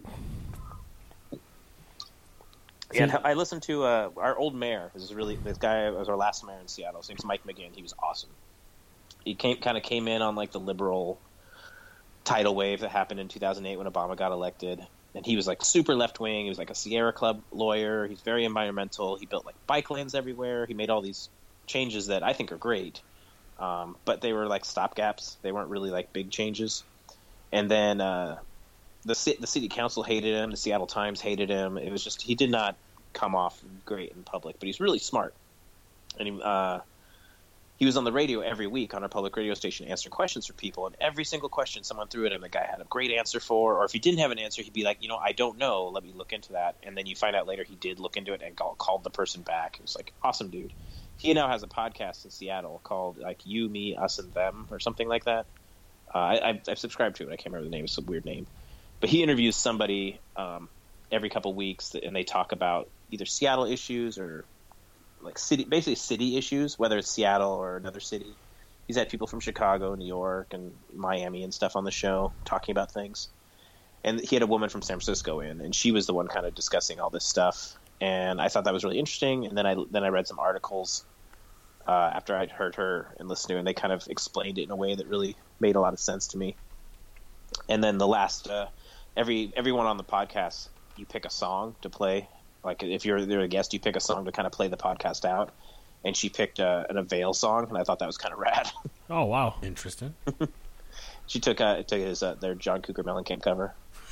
Yeah, and I listened to uh, our old mayor. This is really this guy was our last mayor in Seattle. His name's Mike McGinn. He was awesome. He came kind of came in on like the liberal tidal wave that happened in two thousand eight when Obama got elected, and he was like super left wing. He was like a Sierra Club lawyer. He's very environmental. He built like bike lanes everywhere. He made all these changes that I think are great, um, but they were like stopgaps. They weren't really like big changes. And then uh, the the city council hated him. The Seattle Times hated him. It was just he did not come off great in public, but he's really smart. And he, uh, he was on the radio every week on our public radio station answering questions for people. And every single question someone threw at him, the guy had a great answer for. Or if he didn't have an answer, he'd be like, you know, I don't know. Let me look into that. And then you find out later he did look into it and call, called the person back. It was like, awesome dude. He now has a podcast in Seattle called like You, Me, Us, and Them or something like that. Uh, I, I've, I've subscribed to it. I can't remember the name. It's a weird name. But he interviews somebody um, every couple weeks, and they talk about either Seattle issues or like city, basically city issues, whether it's Seattle or another city. He's had people from Chicago, New York, and Miami and stuff on the show talking about things. And he had a woman from San Francisco in, and she was the one kind of discussing all this stuff. And I thought that was really interesting. And then I then I read some articles uh, after I'd heard her and listened to her, and they kind of explained it in a way that really made a lot of sense to me. And then the last, uh, every everyone on the podcast, you pick a song to play. Like if you're there a guest, you pick a song to kind of play the podcast out. And she picked uh, an Avail song, and I thought that was kind of rad. oh wow, Interesting. She took uh, took his uh, their John Cougar Mellencamp cover.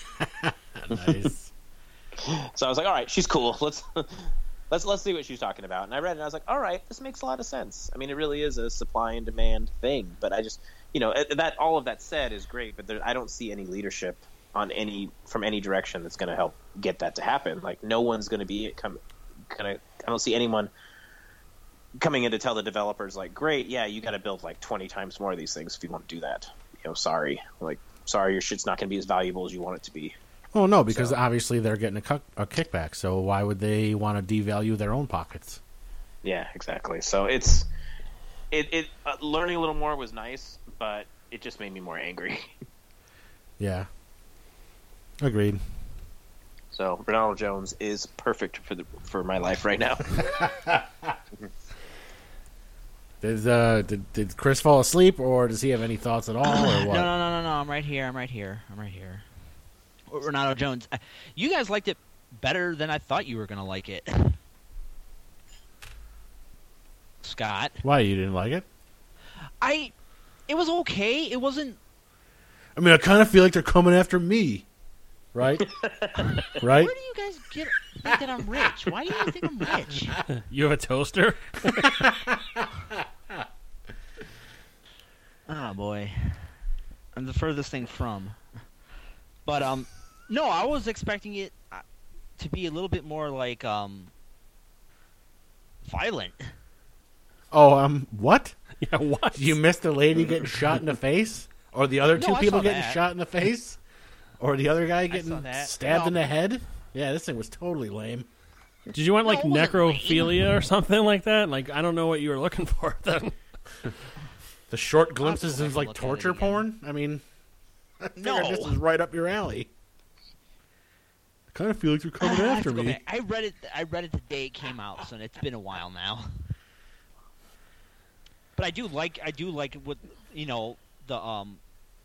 Nice. So I was like, all right, she's cool. Let's let's let's see what she's talking about. And I read it, and I was like, all right, this makes a lot of sense. I mean, it really is a supply and demand thing. But I just, you know, that all of that said is great, but there, I don't see any leadership on any from any direction that's going to help get that to happen. Like no one's going to be come kind of. I don't see anyone coming in to tell the developers like, great, yeah, you got to build like twenty times more of these things if you want to do that. You know, sorry, like sorry, your shit's not going to be as valuable as you want it to be. Oh no, because So- obviously they're getting a, cu- a kickback. So why would they want to devalue their own pockets? Yeah, exactly. So it's it it uh, learning a little more was nice, but it just made me more angry. Yeah. Agreed. So Ronaldo Jones is perfect for the for my life right now. Did, uh, did did Chris fall asleep, or does he have any thoughts at all, or No, what? no, no, no, no. I'm right here. I'm right here. I'm right here. Ronaldo Jones. Uh, You guys liked it better than I thought you were going to like it. Scott. Why, you didn't like it? I. It was okay. It wasn't. I mean, I kind of feel like they're coming after me, right? Right? Where do you guys get think that I'm rich? Why do you think I'm rich? you have a toaster? Oh boy, I'm the furthest thing from. But um, no, I was expecting it uh, to be a little bit more like um, violent. Oh, um, what? yeah, what? You missed the lady getting shot in the face, or the other No, two I people saw getting that. shot in the face, or the other guy saw getting that. stabbed No. in the head? Yeah, this thing was totally lame. Did you want like No, it wasn't necrophilia or something like that? Like I don't know what you were looking for then. The short I'll glimpses go of back like and look at it torture again. porn. I mean, I No. figured this is right up your alley. I kind of feel like they're coming I have after to go me. back. I read it. I read it the day it came out, so it's been a while now. But I do like. I do like what you know. The um.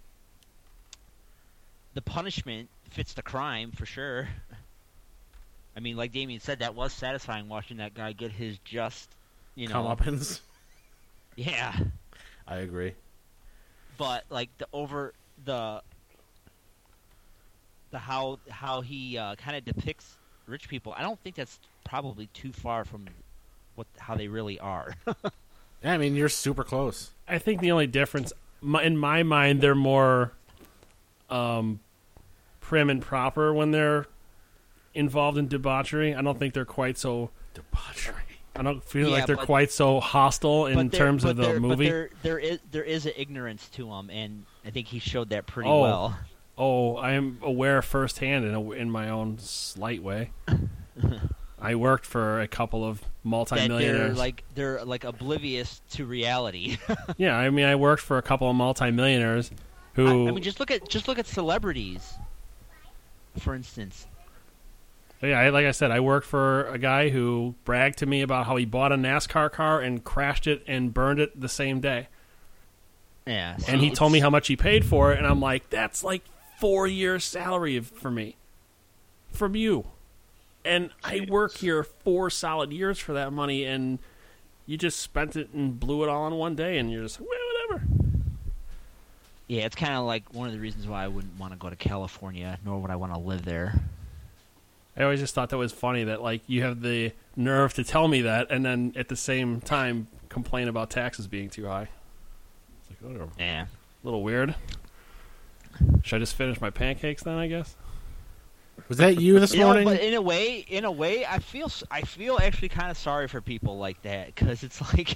The punishment fits the crime for sure. I mean, like Damien said, that was satisfying watching that guy get his just, you know. Comeuppance. Yeah, I agree. but like the over the. the how how he uh, kind of depicts rich people, I don't think that's probably too far from what how they really are. Yeah, I mean, you're super close. I think the only difference, my- in my mind, they're more um, prim and proper when they're involved in debauchery. I don't think they're quite so. Debauchery. I don't feel Yeah, like they're but- quite so hostile in But there- terms but of the there- But movie. there, there is there is an ignorance to them, and I think he showed that pretty Oh. well. Oh, I am aware firsthand in a, in my own slight way. I worked for a couple of That they're multimillionaires. like they're like oblivious to reality. Yeah, I mean, I worked for a couple of multimillionaires I, who. I mean, just look at just look at celebrities, for instance. Yeah, I, like I said, I worked for a guy who bragged to me about how he bought a NASCAR car and crashed it and burned it the same day. Yeah, And see, he told me it's- how much he paid for it, and I'm like, that's like four years' salary of- for me. From you. And I work here four solid years for that money, and you just spent it and blew it all in one day, and you're just like, well, whatever. Yeah, it's kind of like one of the reasons why I wouldn't want to go to California, nor would I want to live there. I always just thought that was funny that, like, you have the nerve to tell me that, and then at the same time complain about taxes being too high. It's like, whatever. Yeah. A little weird. Should I just finish my pancakes then, I guess? Was that you this You know, morning? but in a way, in a way, I feel s- I feel actually kind of sorry for people like that because it's like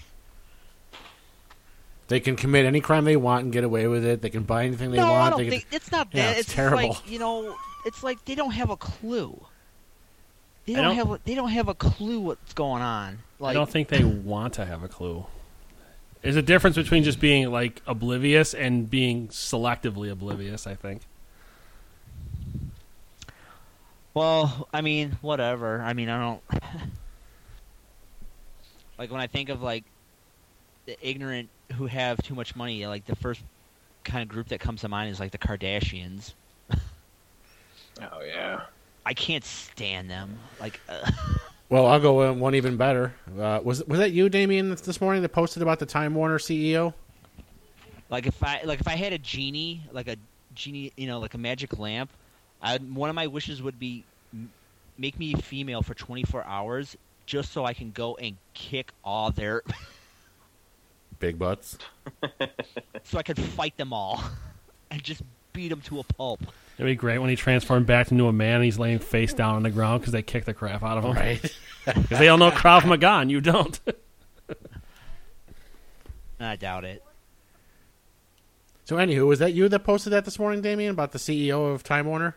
They can commit any crime they want and get away with it. They can buy anything they no, want. I don't they can... think it's not that. Yeah, it's it's just terrible. like you know, it's like they don't have a clue. They I don't, don't- have. A, they don't have a clue what's going on. Like, I don't think they want to have a clue. There's a difference between just being, like, oblivious and being selectively oblivious, I think. Well, I mean, whatever. I mean, I don't. Like when I think of like the ignorant who have too much money, like the first kind of group that comes to mind is like the Kardashians. Oh yeah. I can't stand them. Like, uh, Well, I'll go uh, one even better. Uh, was was that you, Damien, this morning that posted about the Time Warner C E O? like if I like if I had a genie, like a genie, you know, like a magic lamp, I one of my wishes would be m- make me female for twenty-four hours, just so I can go and kick all their, Big butts. so I could fight them all, and just beat them to a pulp. It'd be great when he transformed back into a man and he's laying face down on the ground because they kick the crap out of him. Right. Because they all know Krav Maga and you don't. I doubt it. So, anywho, was that you that posted that this morning, Damien, about the C E O of Time Warner?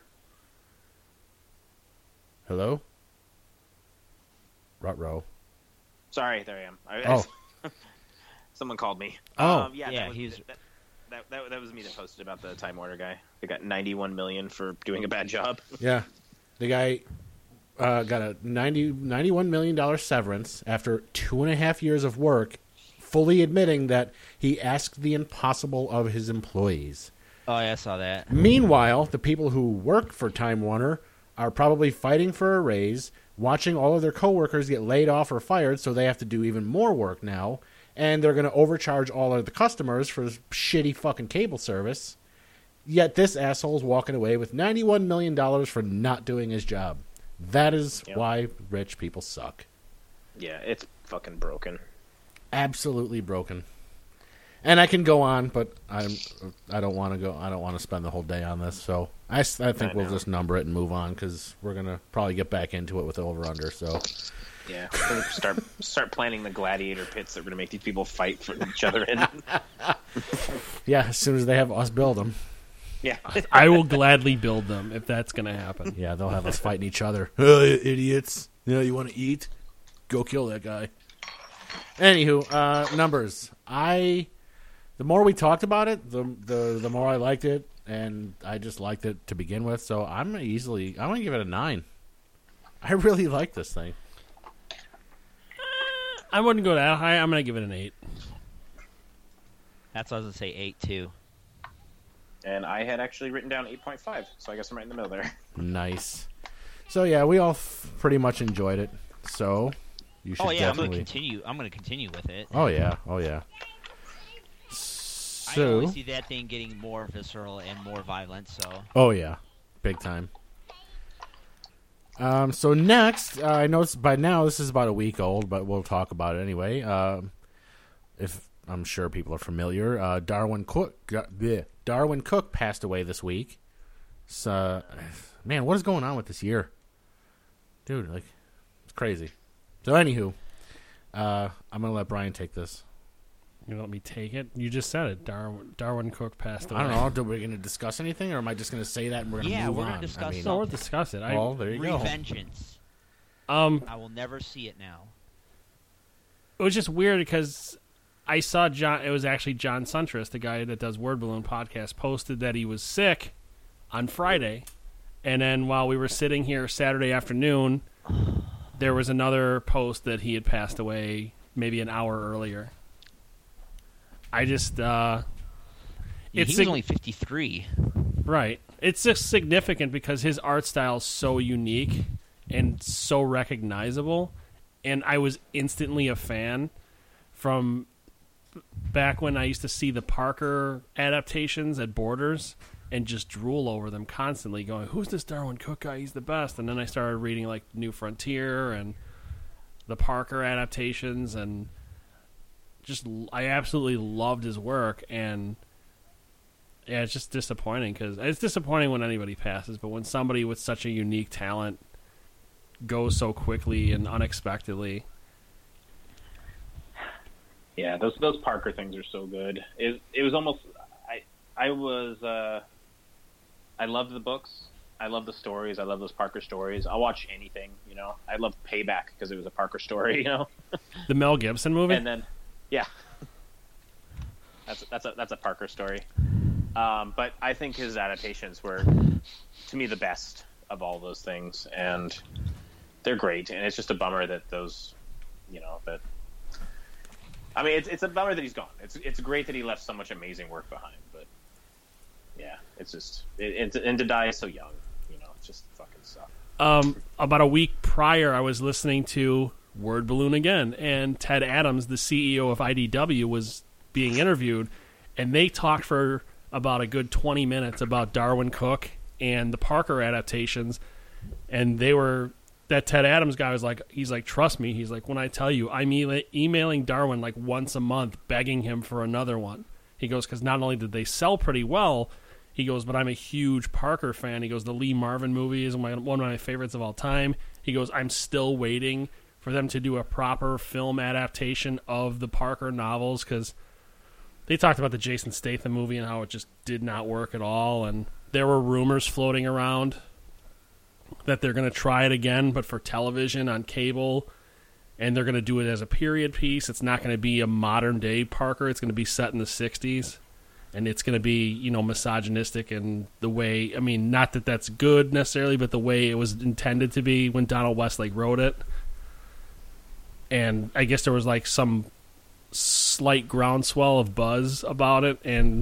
Hello? Ruh-roh. Sorry, there I am. I, Oh. Someone called me. Oh. Um, yeah, Yeah, that was, he's- that, that, that, that was me that posted about the Time Warner guy. They got ninety-one million for doing a bad job. Yeah. The guy uh, got a ninety, ninety-one million dollars severance after two and a half years of work, fully admitting that he asked the impossible of his employees. Oh, yeah, I saw that. Meanwhile, the people who work for Time Warner are probably fighting for a raise, watching all of their coworkers get laid off or fired, so they have to do even more work now, and they're going to overcharge all of the customers for this shitty fucking cable service. Yet this asshole's walking away with ninety-one million dollars for not doing his job. That is Yep. why rich people suck. Yeah, it's fucking broken. Absolutely broken. And I can go on, but I'm I don't want to go. I don't want to spend the whole day on this. So I, s- I think I we'll know. just number it and move on because we're gonna probably get back into it with over under. So Yeah, we're gonna start start planning the gladiator pits that we're gonna make these people fight for each other in. yeah, as soon as they have us build them, Yeah, I will gladly build them if that's going to happen. yeah, they'll have us fighting each other. Oh, you idiots! You know, you want to eat? Go kill that guy. Anywho, uh, numbers. I the more we talked about it, the the the more I liked it, and I just liked it to begin with. So I'm gonna easily I'm gonna give it a nine. I really like this thing. I wouldn't go that high. I'm going to give it an eight. That's what I was going to say, eight, too. and I had actually written down eight point five, so I guess I'm right in the middle there. Nice. So yeah, we all f- pretty much enjoyed it. So you should Oh, yeah, I'm going definitely. to continue. I'm going to continue with it. Oh yeah, oh yeah. I So always see that thing getting more visceral and more violent, so... oh yeah, big time. Um, so next, uh, I know it's, by now this is about a week old, but we'll talk about it anyway. Um, if I'm sure people are familiar, uh, Darwin Cook, bleh, Darwin Cook passed away this week. So, man, what is going on with this year, dude? Like, it's crazy. So, anywho, uh, I'm gonna let Brian take this. You let me take it? You just said it. Darwin, Darwin Cook passed away. I don't know. Are we going to discuss anything, or am I just going to say that and we're going to Yeah, move we're on? gonna discuss I mean, No, we'll discuss it. I, well, there you go. Revengeance. um, I will never see it now. it was just weird because I saw John. It was actually John Suntress, the guy that does Word Balloon podcast, posted that he was sick on Friday, and then while we were sitting here Saturday afternoon, there was another post that he had passed away maybe an hour earlier. I just, uh, Yeah, it's he was sig- only fifty-three. right. It's just significant because his art style is so unique and so recognizable, and I was instantly a fan from back when I used to see the Parker adaptations at Borders and just drool over them constantly, going, "Who's this Darwin Cook guy? He's the best." And then I started reading like New Frontier and the Parker adaptations, and just I absolutely loved his work. And yeah, it's just disappointing because it's disappointing when anybody passes, but when somebody with such a unique talent goes so quickly and unexpectedly. Yeah, those those Parker things are so good. It it was almost I I was uh, I loved the books. I love the stories. I love those Parker stories. I'll watch anything, you know. I love Payback because it was a Parker story, you know. The Mel Gibson movie? And then, yeah, that's that's a that's a Parker story. Um, but I think his adaptations were, to me, the best of all those things, and they're great. And it's just a bummer that those, you know, that. I mean, it's it's a bummer that he's gone. It's it's great that he left so much amazing work behind, but yeah, it's just it, it's and to die so young, you know, it's just fucking sucks. Um, about a week prior, I was listening to Word Balloon again, and Ted Adams, the C E O of I D W, was being interviewed, and they talked for about a good twenty minutes about Darwin Cook and the Parker adaptations, and they were that Ted Adams guy was like, he's like, trust me, he's like, when I tell you, I'm e- emailing Darwin like once a month, begging him for another one. He goes, because not only did they sell pretty well, he goes, but I'm a huge Parker fan. He goes, the Lee Marvin movie is my, one of my favorites of all time. He goes, I'm still waiting for them to do a proper film adaptation of the Parker novels, because they talked about the Jason Statham movie and how it just did not work at all, and there were rumors floating around that they're going to try it again, but for television on cable, and they're going to do it as a period piece. It's not going to be a modern-day Parker. It's going to be set in the sixties, and it's going to be, you know, misogynistic in the way, I mean, not that that's good necessarily, but the way it was intended to be when Donald Westlake wrote it. And I guess there was, like, some slight groundswell of buzz about it, and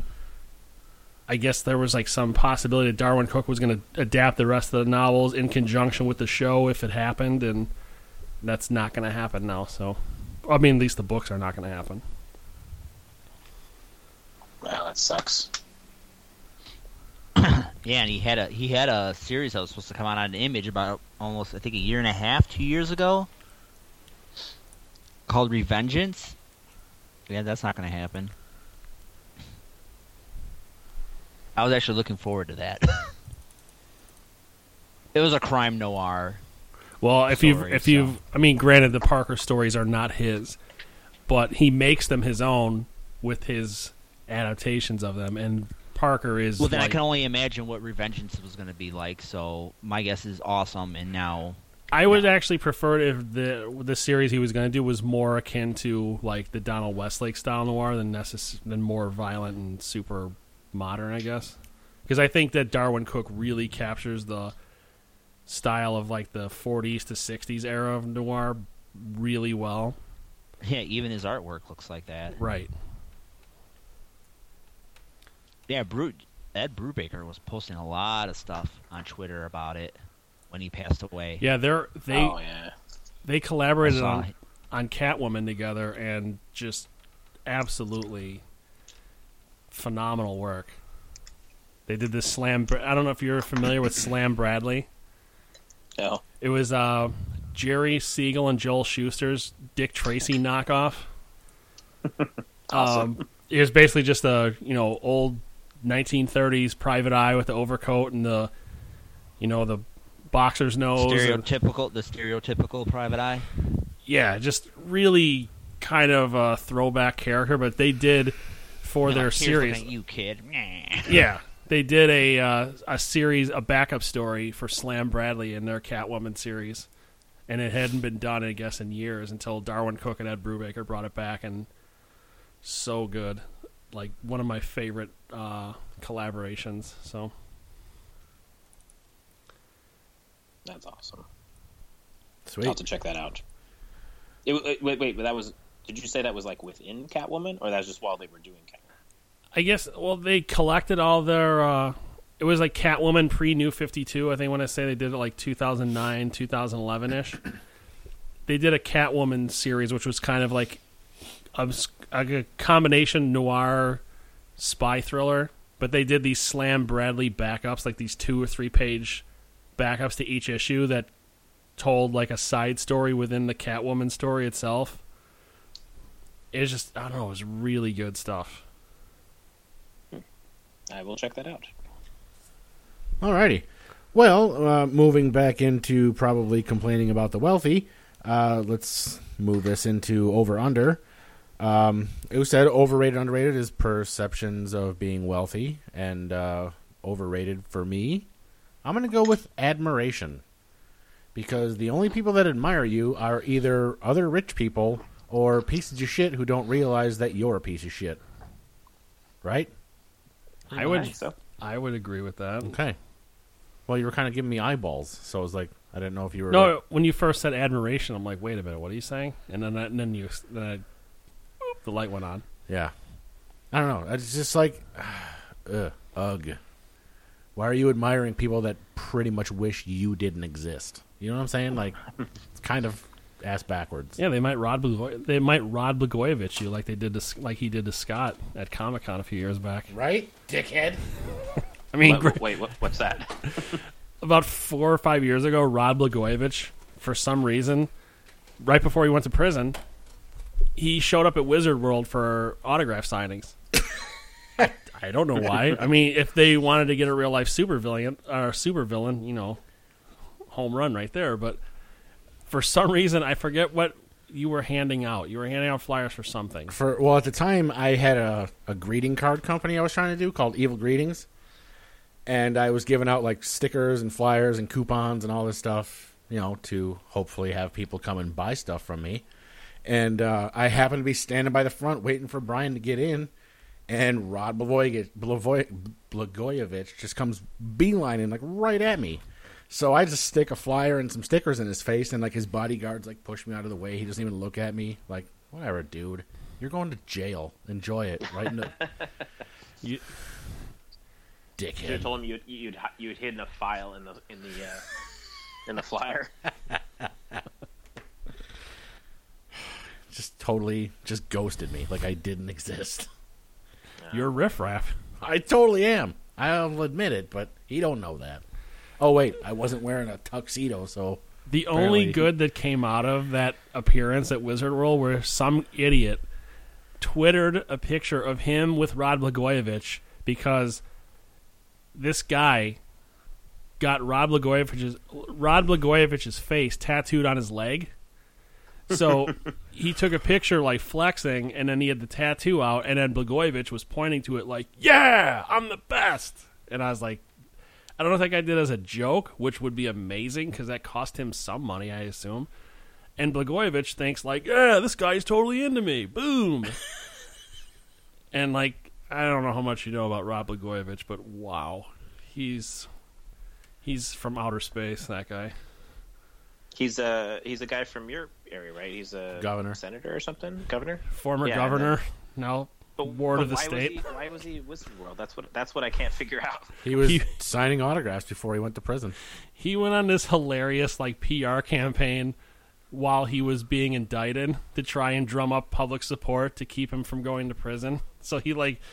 I guess there was like some possibility that Darwin Cook was going to adapt the rest of the novels in conjunction with the show if it happened, and that's not going to happen now. So, I mean, at least the books are not going to happen. Wow, that sucks. Yeah, and he had a he had a series that was supposed to come out on Image about almost I think a year and a half, two years ago, called Revengeance. Yeah, that's not going to happen. I was actually looking forward to that. It was a crime noir. Well, if you've, Story, if so. you've, I mean, granted, the Parker stories are not his, but he makes them his own with his adaptations of them, and Parker is. Well, then like, I can only imagine what Revengeance was going to be like. So my guess is awesome. And now, I would actually prefer it if the the series he was going to do was more akin to like the Donald Westlake style noir than necess- than more violent and super modern, I guess. Because I think that Darwin Cook really captures the style of like the forties to sixties era of noir really well. yeah, even his artwork looks like that. Right. Yeah, Bru- Ed Brubaker was posting a lot of stuff on Twitter about it when he passed away. Yeah, they're they oh yeah. they collaborated I saw on it. on Catwoman together, and just absolutely phenomenal work. They did this Slam. I don't know if you're familiar with Slam Bradley. No. It was uh, Jerry Siegel and Joel Schuster's Dick Tracy knockoff. Awesome. Um, it was basically just a you know old nineteen thirties private eye with the overcoat and the you know the boxer's nose. and- Stereotypical, the stereotypical private eye. yeah, just really kind of a throwback character, but they did for You're their like, "Here's series. looking at you, kid. Yeah, they did a uh, a series, a backup story for Slam Bradley in their Catwoman series, and it hadn't been done, I guess, in years until Darwin Cook and Ed Brubaker brought it back, and so good, like one of my favorite uh, collaborations. So That's awesome. Sweet. I'll have to check that out. It, wait, wait, wait, but that was. Did you say that was like within Catwoman, or that was just while they were doing Catwoman? I guess well they collected all their. Uh, it was like Catwoman pre New fifty-two. I think when I say they did it like two thousand nine, two thousand eleven ish. They did a Catwoman series, which was kind of like a, a combination noir spy thriller, but they did these Slam Bradley backups, like these two or three page backups to each issue that told like a side story within the Catwoman story itself. It's just, I don't know, it was really good stuff. I will check that out. Alrighty. Well, uh, moving back into probably complaining about the wealthy, uh, let's move this into over-under. Um, it said overrated, underrated is perceptions of being wealthy, and uh, overrated for me, I'm going to go with admiration. Because the only people that admire you are either other rich people or pieces of shit who don't realize that you're a piece of shit. Right? I would, think so. I would agree with that. Okay. Well, you were kind of giving me eyeballs, so I was like, I didn't know if you were... No, when you first said admiration, I'm like, wait a minute, what are you saying? And then, that, and then you, then I, boop, the light went on. Yeah. I don't know. It's just like, ugh, ugh. Why are you admiring people that pretty much wish you didn't exist? You know what I'm saying? Like, it's kind of ass backwards. Yeah, they might Rod Blagoy- they might Rod Blagojevich you like they did to, like he did to Scott at Comic Con a few years back. Right, dickhead? I mean, Wait, wait what, what's that? about four or five years ago, Rod Blagojevich, for some reason, right before he went to prison, he showed up at Wizard World for autograph signings. I, I don't know why. I mean, if they wanted to get a real life super villain, or super villain, you know, home run right there. But for some reason, I forget what you were handing out. You were handing out flyers for something. For well, at the time, I had a, a greeting card company I was trying to do called Evil Greetings, and I was giving out like stickers and flyers and coupons and all this stuff, you know, to hopefully have people come and buy stuff from me. And uh, I happened to be standing by the front waiting for Brian to get in, and Rod Blavoy- Blavoy- Blagojevich just comes beelining like right at me. So I just stick a flyer and some stickers in his face, and like his bodyguards like push me out of the way. He doesn't even look at me. Like, whatever, dude. You're going to jail. Enjoy it. Right in the You, You dickhead. told him you'd you'd you'd hidden a file in the in the uh, in the flyer. Just totally just ghosted me like I didn't exist. you're riffraff. I totally am. I'll admit it, but he don't know that. Oh wait, I wasn't wearing a tuxedo, so The Apparently. only good that came out of that appearance at Wizard World where some idiot twittered a picture of him with Rod Blagojevich because this guy got Rod Blagojevich's Rod Blagojevich's face tattooed on his leg. So he took a picture like flexing, and then he had the tattoo out, and then Blagojevich was pointing to it like, "Yeah, I'm the best." And I was like, I don't know if that guy did it as a joke, which would be amazing because that cost him some money, I assume. And Blagojevich thinks like, "Yeah, this guy's totally into me." Boom. And like, I don't know how much you know about Rod Blagojevich, but wow, he's he's from outer space. That guy. He's a he's a guy from your area, right? He's a Governor. senator or something. Governor. Former Yeah, governor, now But, ward but of the why state. Was he, why was he at Wizard World? That's what that's what I can't figure out. he was He- signing autographs before he went to prison. He went on this hilarious like P R campaign while he was being indicted to try and drum up public support to keep him from going to prison. So he like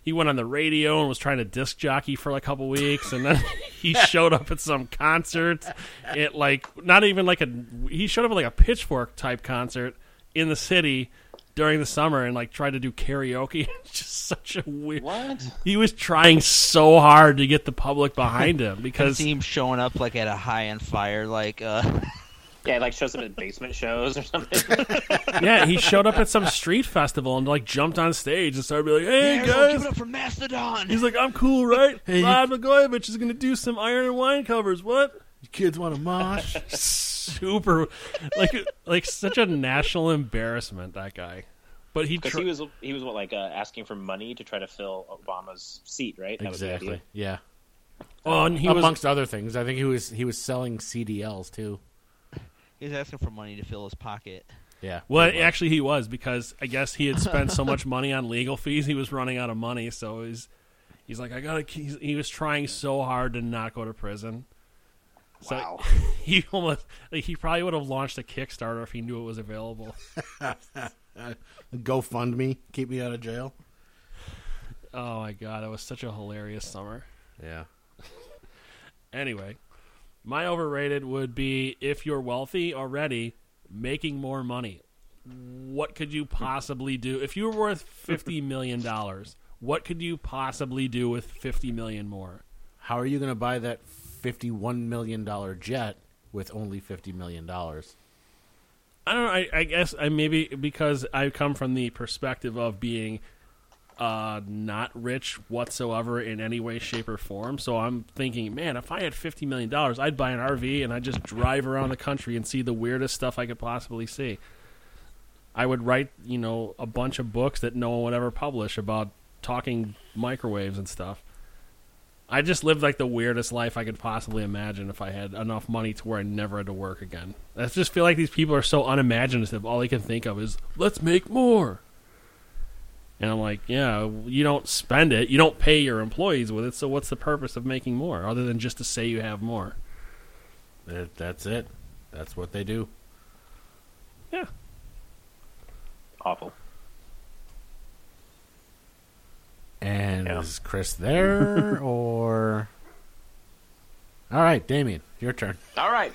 he went on the radio and was trying to disc jockey for like a couple weeks, and then he showed up at some concert. It like not even like a he showed up at like a Pitchfork type concert in the city during the summer and like tried to do karaoke. It's just such a weird. What? He was trying so hard to get the public behind him I because see him showing up like at a high on fire, like uh Yeah, like shows up at basement shows or something. yeah, he showed up at some street festival and like jumped on stage and started being like, "Hey "Yeah, guys." give it up for Mastodon. He's like, "I'm cool, right? Hey, Rod Blagojevich is going to do some Iron and Wine covers. What? You kids want to mosh? Super, like, like such a national embarrassment. That guy, but he, Because tr- he was he was what, like uh, asking for money to try to fill Obama's seat, right? That was the Exactly. idea. Yeah. oh, and he was Amongst other things, I think he was he was selling C D Ls too. He's asking for money to fill his pocket. Yeah. well, pretty much. actually, he was because I guess he had spent so much money on legal fees, he was running out of money. So he's he's like, I gotta. He's, he was trying so hard to not go to prison. So Wow. he almost like, he probably would have launched a Kickstarter if he knew it was available. GoFundMe, keep me out of jail. Oh my god, it was such a hilarious summer. Yeah. Anyway, my overrated would be if you're wealthy already, making more money. What could you possibly do if you were worth fifty million dollars? What could you possibly do with fifty million more? How are you going to buy that fifty-one million dollar jet with only fifty million dollars? I don't know. I, I guess I maybe because I come from the perspective of being uh, not rich whatsoever in any way, shape, or form. So I'm thinking, man, if I had fifty million dollars, I'd buy an R V and I'd just drive around the country and see the weirdest stuff I could possibly see. I would write, you know, a bunch of books that no one would ever publish about talking microwaves and stuff. I just lived like the weirdest life I could possibly imagine if I had enough money to where I never had to work again. I just feel like these people are so unimaginative. All they can think of is, let's make more. And I'm like, yeah, you don't spend it. You don't pay your employees with it. So what's the purpose of making more other than just to say you have more? That, that's it. That's what they do. Yeah. Awful. And Yeah. is Chris there or? All right, Damien, your turn. All right.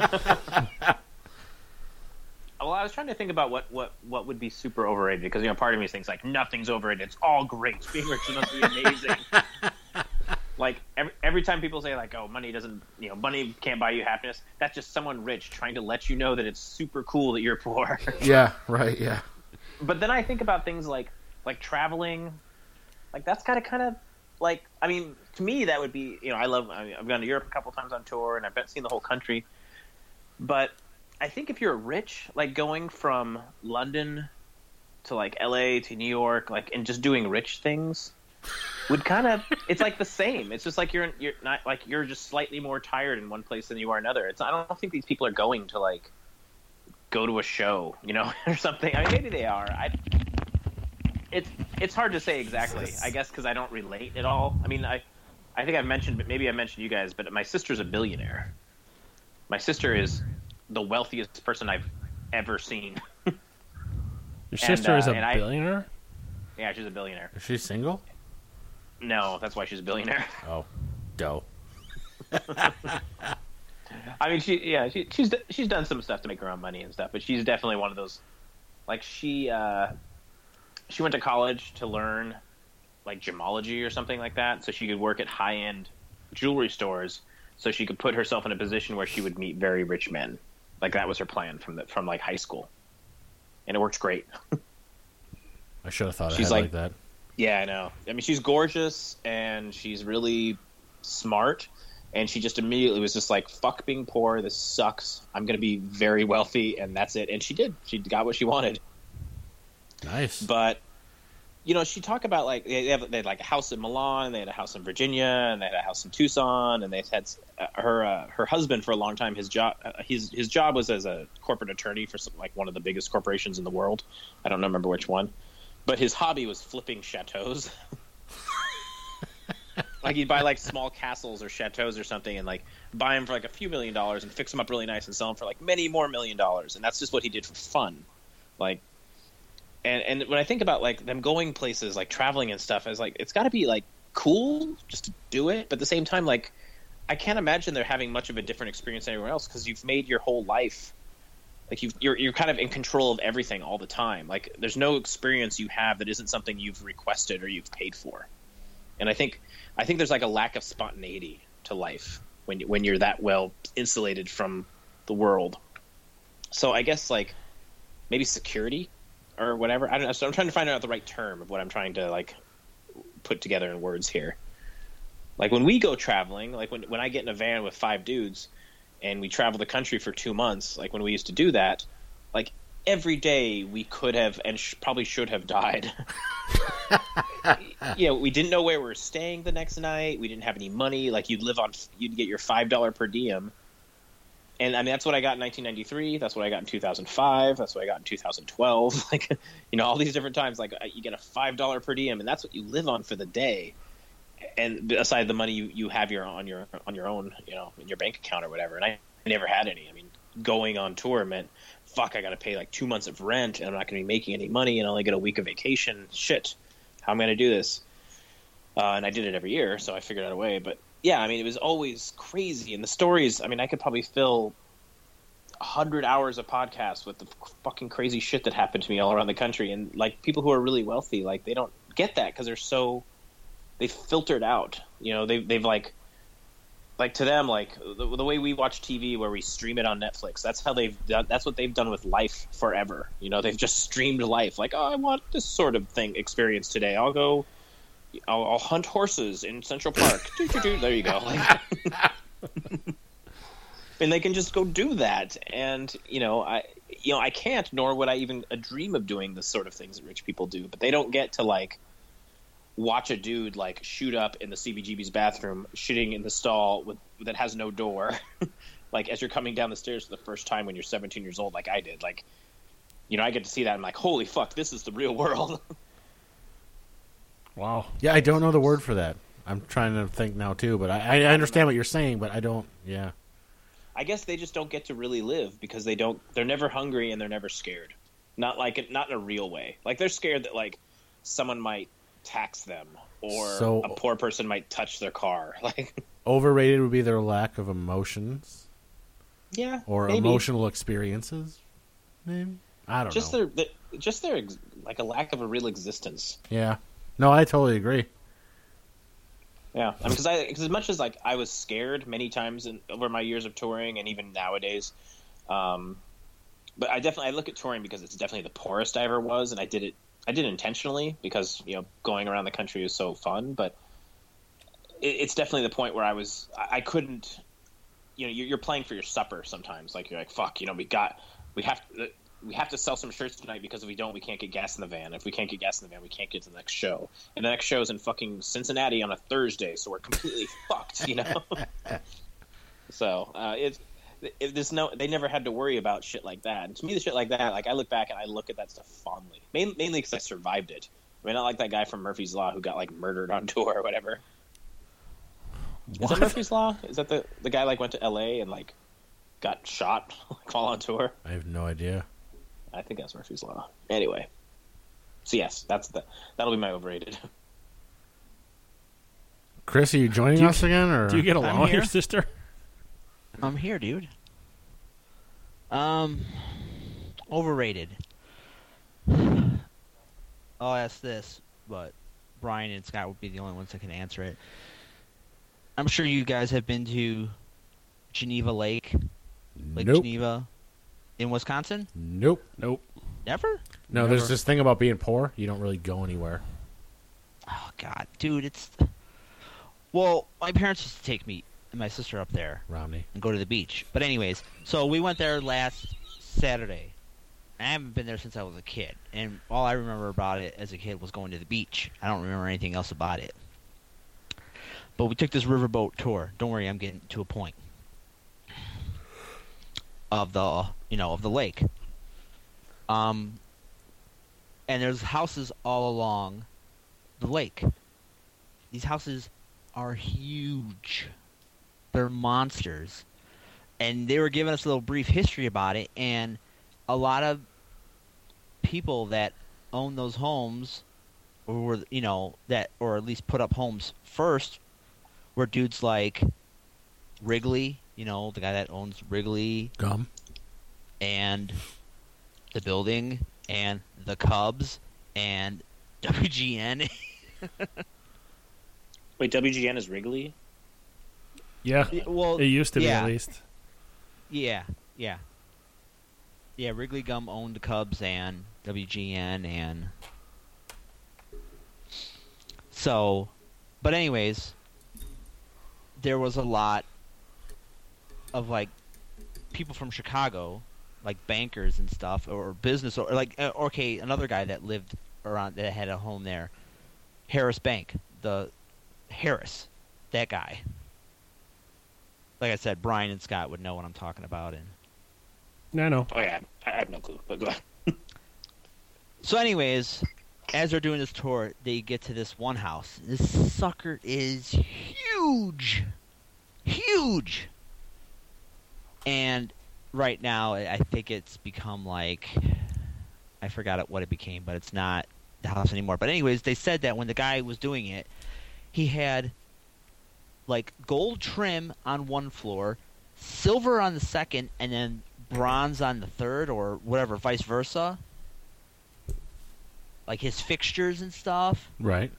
Well, I was trying to think about what, what, what would be super overrated because, you know, part of me thinks like nothing's overrated. It's all great. Being rich must be amazing. Like every every time people say like, oh, money doesn't, you know, money can't buy you happiness. That's just someone rich trying to let you know that it's super cool that you're poor. Yeah, right. Yeah. But then I think about things like like traveling. Like that's kind of kind of like, I mean, to me that would be, you know, I love. I mean, I've gone to Europe a couple times on tour and I've been, seen the whole country. But I think if you're rich, like going from London to like L A to New York, like and just doing rich things would kind of, it's like the same. It's just like you're you're not like you're just slightly more tired in one place than you are another. It's I don't think these people are going to like go to a show, you know, or something. I mean, maybe they are. I it's it's hard to say exactly. I guess because I don't relate at all. I mean, I I think I've mentioned, but maybe I mentioned you guys, but my sister's a billionaire. My sister is the wealthiest person I've ever seen. Your sister uh, is a and I- billionaire? Yeah, she's a billionaire. Is she single? No, that's why she's a billionaire. Oh, dope. I mean, she yeah, she, she's she's done some stuff to make her own money and stuff, but she's definitely one of those. Like she uh, she went to college to learn like gemology or something like that, so she could work at high end jewelry stores, so she could put herself in a position where she would meet very rich men. Like that was her plan from the, from like high school, and it works great. I should have thought She's ahead like, like- that. Yeah, I know. I mean, she's gorgeous and she's really smart. And she just immediately was just like, fuck being poor. This sucks. I'm going to be very wealthy. And that's it. And she did. She got what she wanted. Nice. But, you know, she talked about like, they, have, they had like a house in Milan. They had a house in Virginia. And they had a house in Tucson. And they had uh, her uh, her husband for a long time. His job uh, his, his job was as a corporate attorney for some, like one of the biggest corporations in the world. I don't remember which one. But his hobby was flipping chateaus. Like he'd buy like small castles or chateaus or something and like buy them for like a few million dollars and fix them up really nice and sell them for like many more million dollars. And that's just what he did for fun. Like, and and when I think about like them going places, like traveling and stuff, I was like, it's got to be like cool just to do it, but at the same time, like I can't imagine they're having much of a different experience than everywhere else because you've made your whole life like you've, you're you're kind of in control of everything all the time. Like there's no experience you have that isn't something you've requested or you've paid for. And I think I think there's like a lack of spontaneity to life when you, when you're that well insulated from the world. So I guess like maybe security or whatever. I don't know. So I'm trying to find out the right term of what I'm trying to like put together in words here. Like when we go traveling, like when when I get in a van with five dudes and we travel the country for two months, like when we used to do that, like every day we could have and sh- probably should have died. You know, we didn't know where we were staying the next night. We didn't have any money. Like you'd live on, you'd get your five dollar per diem. And I mean, that's what I got in nineteen ninety-three. That's what I got in two thousand five. That's what I got in two thousand twelve. Like, you know, all these different times, like you get a five dollar per diem and that's what you live on for the day. And aside the money you, you have your on your on your own, you know, in your bank account or whatever. And I never had any. I mean, going on tour meant, fuck, I got to pay like two months of rent and I'm not going to be making any money and I only get a week of vacation. Shit, how am I going to do this? Uh, and I did it every year, so I figured out a way. But yeah, I mean, it was always crazy. And the stories, I mean, I could probably fill a hundred hours of podcasts with the fucking crazy shit that happened to me all around the country. And like people who are really wealthy, like they don't get that because they're so, they've filtered out, you know, they've, they've like, like to them, like the, the way we watch T V where we stream it on Netflix, that's how they've done, that's what they've done with life forever. You know, they've just streamed life. Like, oh, I want this sort of thing experience today. I'll go, I'll, I'll hunt horses in Central Park. doo, doo, doo. There you go. Like, and they can just go do that. And, you know, I, you know, I can't, nor would I even a dream of doing the sort of things that rich people do, but they don't get to like, watch a dude like shoot up in the C B G B's bathroom, shitting in the stall with that has no door, like as you're coming down the stairs for the first time when you're seventeen years old, like I did. Like, you know, I get to see that. I'm like, holy fuck, this is the real world. Wow. Yeah, I don't know the word for that. I'm trying to think now too, but I, I understand what you're saying, but I don't. Yeah. I guess they just don't get to really live because they don't. They're never hungry and they're never scared. Not like not in a real way. Like they're scared that like someone might tax them or So- a poor person might touch their car. Like, Overrated would be their lack of emotions yeah, or maybe. emotional experiences. Maybe I don't just know. their, their just their ex- like a lack of a real existence. Yeah. No, I totally agree. Yeah, I mean, because I because as much as like I was scared many times in, over my years of touring and even nowadays, um, but I definitely I look at touring because it's definitely the poorest I ever was, and I did it I did it intentionally because you know going around the country is so fun, but it, it's definitely the point where I was I, I couldn't, you know, you're, you're playing for your supper sometimes. Like you're like fuck, you know, we got we have to. We have to sell some shirts tonight because if we don't, we can't get gas in the van. If we can't get gas in the van, we can't get to the next show. And the next show is in fucking Cincinnati on a Thursday, so we're completely fucked, you know? So, uh, it's, it, there's no, they never had to worry about shit like that. And to me, the shit like that, like, I look back and I look at that stuff fondly. Main, mainly because I survived it. I mean, not like that guy from Murphy's Law who got, like, murdered on tour or whatever. Is that Murphy's Law? Is that the, the guy, like, went to L A and, like, got shot while on tour? I have no idea. I think that's Murphy's Law. Anyway, so yes, that's the that'll be my overrated. Chris, are you joining Do you- us again, or Do you get along I'm with your here. sister? I'm here, dude. Um, overrated. I'll ask this, but Brian and Scott would be the only ones that can answer it. I'm sure you guys have been to Geneva Lake, Lake nope, Geneva, in Wisconsin. nope, Nope. Never? no? Never. There's this thing about being poor; you don't really go anywhere. Oh God, dude, it's. Well, my parents used to take me and my sister up there Romney. and go to the beach. But anyways, so we went there last Saturday. I haven't been there since I was a kid, and all I remember about it as a kid was going to the beach. I don't remember anything else about it. But we took this riverboat tour. Don't worry, I'm getting to a point of the, you know, of the lake. Um, and there's houses all along the lake. These houses are huge. They're monsters. And they were giving us a little brief history about it, and a lot of people that owned those homes, or were you know that, or at least put up homes first, were dudes like Wrigley, you know, the guy that owns Wrigley Gum. and the building and the Cubs and W G N. Wait, W G N is Wrigley? Yeah, well, it used to be yeah. at least. Yeah, yeah. Yeah, Wrigley Gum owned the Cubs and W G N and... So, but anyways, there was a lot of, like, people from Chicago, like bankers and stuff, or business, or like, uh, okay, another guy that lived around, that had a home there, Harris Bank, the Harris, that guy. Like I said, Brian and Scott would know what I'm talking about. And I know. Oh, yeah. I have no clue, but go ahead. so anyways, as they're doing this tour, they get to this one house. This sucker is huge. Huge. And right now, I think it's become like... I forgot what it became, but it's not the house anymore. But anyways, they said that when the guy was doing it, he had... like gold trim on one floor, silver on the second, and then bronze on the third, or whatever, vice versa. Like his fixtures and stuff. Right.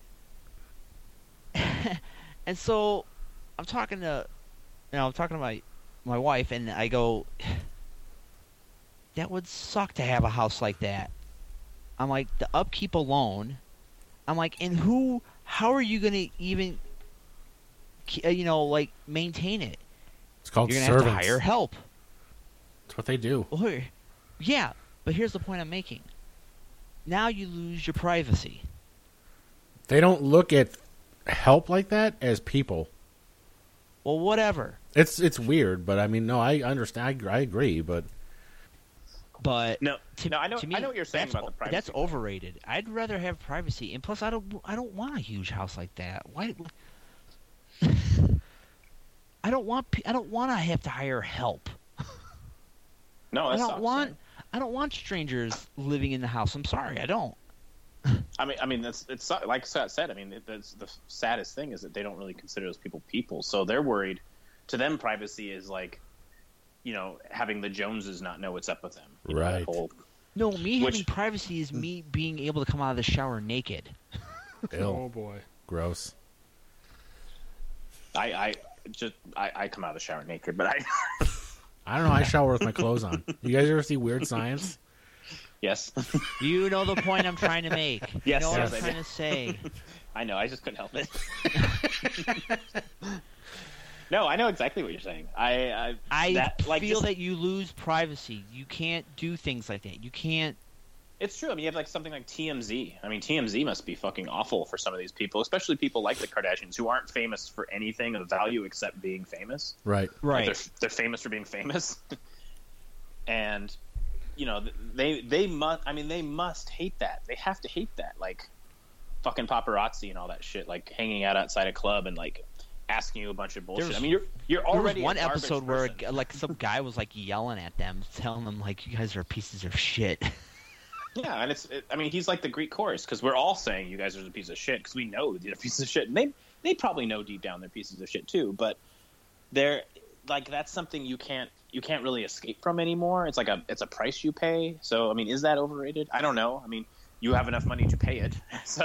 And so I'm talking to, you know, I'm talking to my my wife, and I go, that would suck to have a house like that. I'm like, the upkeep alone. I'm like, and who? How are you gonna even? You know, like, maintain it. It's called You're gonna servants. have to hire help. That's what they do. Or, yeah, but here's the point I'm making. Now you lose your privacy. They don't look at help like that as people. Well, whatever. It's it's weird, but I mean, no, I understand. I, I agree, but But No, to, no, I know- to me, I know what you're saying that's, about the privacy That's thing. overrated. I'd rather have privacy, and plus, I don't. I don't want a huge house like that. Why? I don't want. pe- I don't want to have to hire help. No, I that don't sucks, want. man. I don't want strangers living in the house. I'm sorry, I don't. I mean, I mean, that's it's like Scott said. I mean, it, that's the saddest thing is that they don't really consider those people people. So they're worried. To them, privacy is like, you know, having the Joneses not know what's up with them. You know, that Right. whole- No, me Which- having privacy is me being able to come out of the shower naked. ill, Oh boy. gross. I, I just I, I come out of the shower naked, but I I don't know. I shower with my clothes on. You guys ever see Weird Science? yes, You know the point I'm trying to make. Yes, you know what yes, I'm I trying do. to say. I know. I just couldn't help it. No, I know exactly what you're saying. I I, I that, like, feel just- that you lose privacy. You can't do things like that. You can't. It's true. I mean, you have like something like T M Z. I mean, T M Z must be fucking awful for some of these people, especially people like the Kardashians who aren't famous for anything of value except being famous. Right. Like, they're they're famous for being famous, and you know they they must. I mean, they must hate that. They have to hate that, like fucking paparazzi and all that shit, like hanging out outside a club and like asking you a bunch of bullshit. There's- I mean, you're you're There was already one a garbage episode where person. like some guy was like yelling at them, telling them like, "You guys are pieces of shit." Yeah, and it's. It, I mean, he's like the Greek chorus because we're all saying you guys are a piece of shit because we know they're pieces of shit, and they they probably know deep down they're pieces of shit too. But they're like that's something you can't you can't really escape from anymore. It's like a it's a price you pay. So I mean, is that overrated? I don't know. I mean, you have enough money to pay it, so.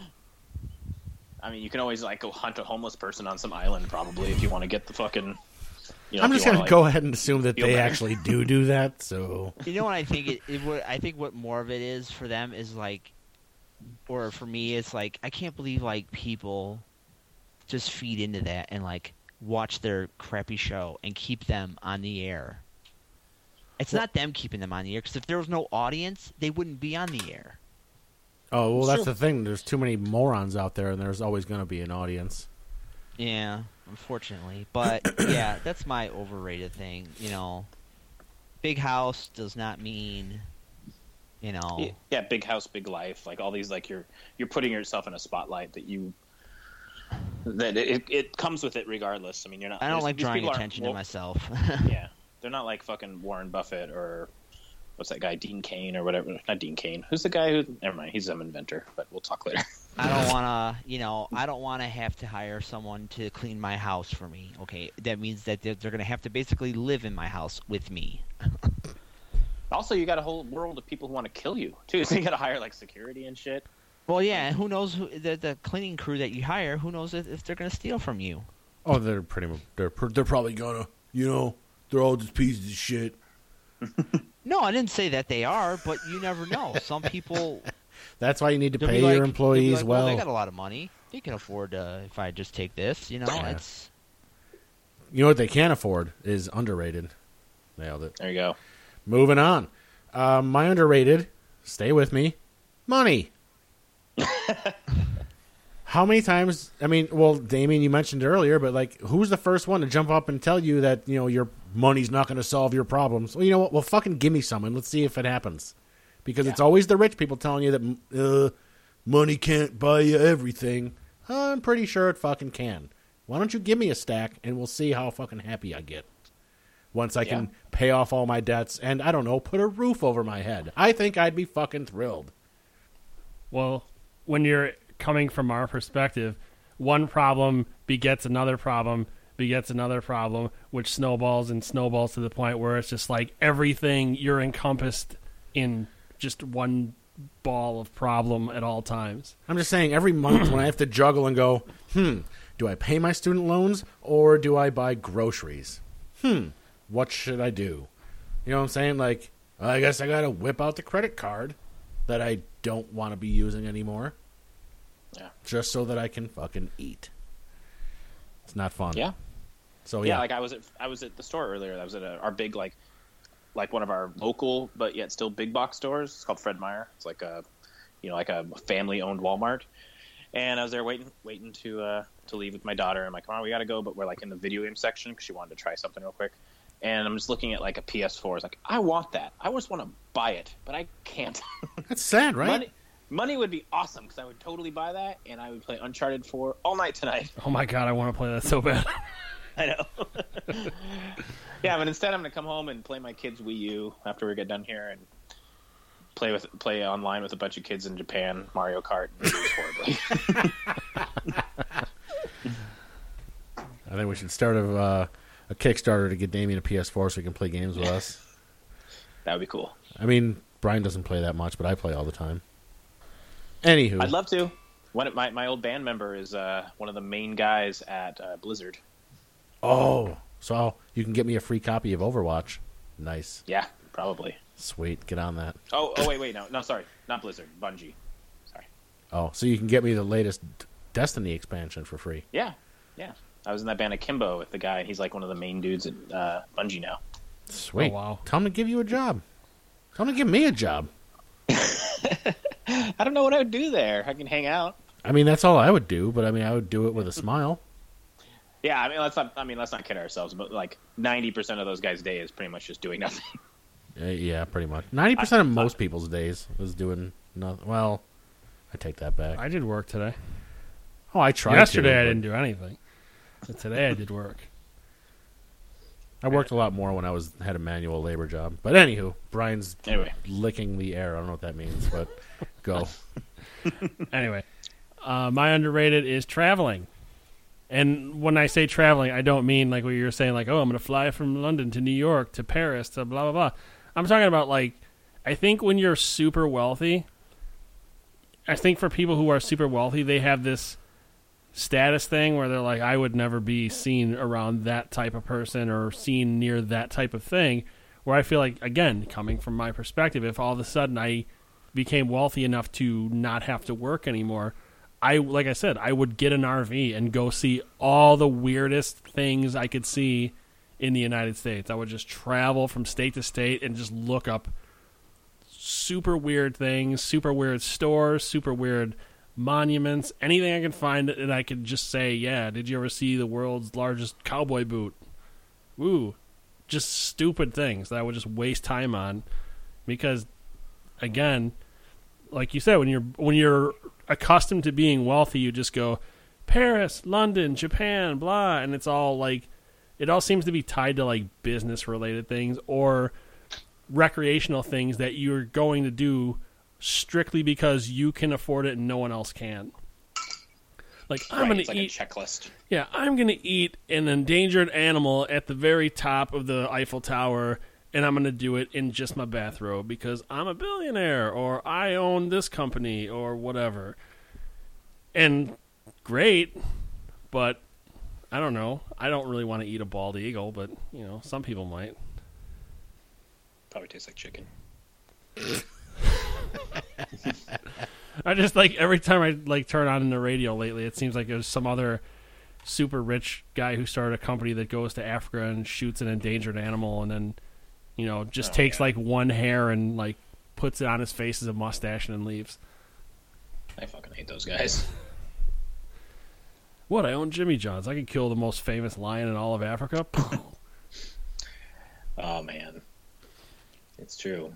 I mean, you can always like go hunt a homeless person on some island probably if you want to get the fucking. You know, I'm if just you gonna wanna, go like, ahead and assume that feel they better. actually do do that. So You know what I think it, it what I think what more of it is for them is like, or for me it's like I can't believe like people just feed into that and like watch their crappy show and keep them on the air. It's not them keeping them on the air because if there was no audience, they wouldn't be on the air. Oh, well, that's Sure. the thing. There's too many morons out there, and there's always going to be an audience. Yeah, unfortunately, but yeah, that's my overrated thing. You know, big house does not mean, you know. Yeah, yeah, big house, big life. Like all these, like you're you're putting yourself in a spotlight that you that it, it comes with it regardless. I mean, you're not. I don't these- like these drawing people aren't attention to wo- myself. Yeah, they're not like fucking Warren Buffett or what's that guy, Dean Cain or whatever? Not Dean Cain. Who's the guy who? Never mind. He's some inventor, but we'll talk later. I don't want to, you know, I don't want to have to hire someone to clean my house for me. Okay, that means that they're, they're going to have to basically live in my house with me. Also, you got a whole world of people who want to kill you too. So you got to hire like security and shit. Well, yeah, and who knows who, the the cleaning crew that you hire? Who knows if, if they're going to steal from you? Oh, they're pretty much they're pr- they're probably gonna, you know, they're all just pieces of shit. No, I didn't say that they are, but you never know. Some people. That's why you need to They'll pay be like- your they'll be employees like, well. They got a lot of money. They can afford uh, if I just take this. You know, Yeah. it's You know what they can't afford is underrated. Nailed it. There you go. Moving on. Uh, my underrated, stay with me, money. How many times, I mean, well, Damien, you mentioned earlier, but like, who's the first one to jump up and tell you that, you know, your money's not going to solve your problems? Well, you know what? Well, fucking give me some and let's see if it happens. Because Yeah. it's always the rich people telling you that uh, money can't buy you everything. I'm pretty sure it fucking can. Why don't you give me a stack and we'll see how fucking happy I get. Once I can Yeah. pay off all my debts and, I don't know, put a roof over my head. I think I'd be fucking thrilled. Well, when you're coming from our perspective, one problem begets another problem, begets another problem, which snowballs and snowballs to the point where it's just like everything you're encompassed in just one ball of problem at all times. I'm just saying, every month when I have to juggle and go, hmm, do I pay my student loans or do I buy groceries? Hmm, what should I do? You know what I'm saying? Like, I guess I got to whip out the credit card that I don't want to be using anymore. Yeah. Just so that I can fucking eat. It's not fun. Yeah. So, Yeah, yeah. like I was at I was at the store earlier. I was at a, our big like like one of our local but yet still big box stores. It's called Fred Meyer. It's like a you know like a family owned Walmart. And I was there waiting waiting to uh, to leave with my daughter. I'm like, come on, we got to go. But we're like in the video game section because she wanted to try something real quick. And I'm just looking at like a P S four. It's like, I want that. I just want to buy it, but I can't. That's sad, right? Money, money would be awesome because I would totally buy that, and I would play Uncharted four all night tonight. Oh my god, I want to play that so bad. I know. Yeah, but instead I'm going to come home and play my kids' Wii U after we get done here and play with play online with a bunch of kids in Japan, Mario Kart, and lose horribly. I think we should start a, uh, a Kickstarter to get Damien a P S four so he can play games with us. That would be cool. I mean, Brian doesn't play that much, but I play all the time. Anywho. I'd love to. One of my, my old band member is uh, one of the main guys at uh, Blizzard. Oh, so you can get me a free copy of Overwatch. Nice. Yeah, probably. Sweet. Get on that. Oh, oh wait, wait, no, no, sorry, not Blizzard, Bungie. Sorry. Oh, so you can get me the latest Destiny expansion for free. Yeah, yeah. I was in that band Akimbo with the guy. He's like one of the main dudes at uh, Bungie now. Sweet. Oh, wow. Tell him to give you a job. Tell him to give me a job. I don't know what I would do there. I can hang out. I mean, that's all I would do, but I mean, I would do it with a smile. Yeah, I mean, let's not. I mean, let's not kid ourselves. But like ninety percent of those guys' day is pretty much just doing nothing. Uh, yeah, pretty much. ninety percent of most people's days is doing nothing. Well, I take that back. I did work today. Oh, I tried Yesterday to, I but didn't do anything. But today I did work. I worked a lot more when I was had a manual labor job. But anywho, Brian's Anyway. licking the air. I don't know what that means, but go. Anyway, uh, my underrated is traveling. And when I say traveling, I don't mean like what you were saying, like, oh, I'm going to fly from London to New York to Paris to blah, blah, blah. I'm talking about, like, I think when you're super wealthy, I think for people who are super wealthy, they have this status thing where they're like, I would never be seen around that type of person or seen near that type of thing, where I feel like, again, coming from my perspective, if all of a sudden I became wealthy enough to not have to work anymore, I, like I said, I would get an R V and go see all the weirdest things I could see in the United States. I would just travel from state to state and just look up super weird things, super weird stores, super weird monuments, anything I can find that I could just say, yeah, did you ever see the world's largest cowboy boot? Woo. Just stupid things that I would just waste time on because, again, like you said, when you're when you're accustomed to being wealthy, you just go Paris, London, Japan, blah, and it's all like it all seems to be tied to like business related things or recreational things that you're going to do strictly because you can afford it and no one else can. Like, I'm right, going it's to like eat... a checklist. Yeah, I'm going to eat an endangered animal at the very top of the Eiffel Tower, and I'm going to do it in just my bathrobe because I'm a billionaire, or I own this company, or whatever. And great, but I don't know. I don't really want to eat a bald eagle, but, you know, some people might. Probably tastes like chicken. I just, like, every time I, like, turn on the radio lately, it seems like there's some other super rich guy who started a company that goes to Africa and shoots an endangered animal and then, you know, just Oh, takes, yeah. like, one hair and, like, puts it on his face as a mustache and then leaves. I fucking hate those guys. What? I own Jimmy John's. I could kill the most famous lion in all of Africa. Oh, man. It's true.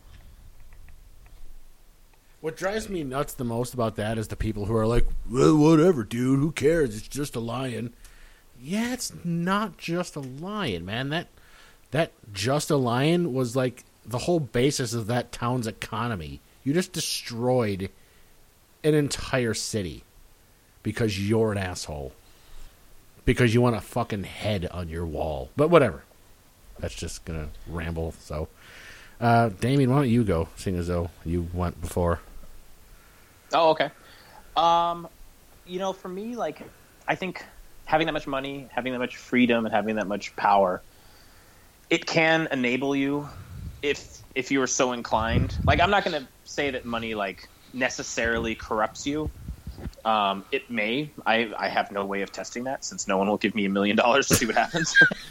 What drives me nuts the most about that is the people who are like, well, whatever, dude, who cares? It's just a lion. Yeah, it's not just a lion, man. That that just a lion was like the whole basis of that town's economy. You just destroyed an entire city because you're an asshole. Because you want a fucking head on your wall. But whatever. That's just going to ramble, so... Uh, Damien, why don't you go, seeing as though you went before? Oh, okay. Um, you know, for me, like, I think having that much money, having that much freedom, and having that much power, it can enable you if if you are so inclined. Like, I'm not going to say that money, like, necessarily corrupts you. Um, it may. I, I have no way of testing that since no one will give me a million dollars to see what happens.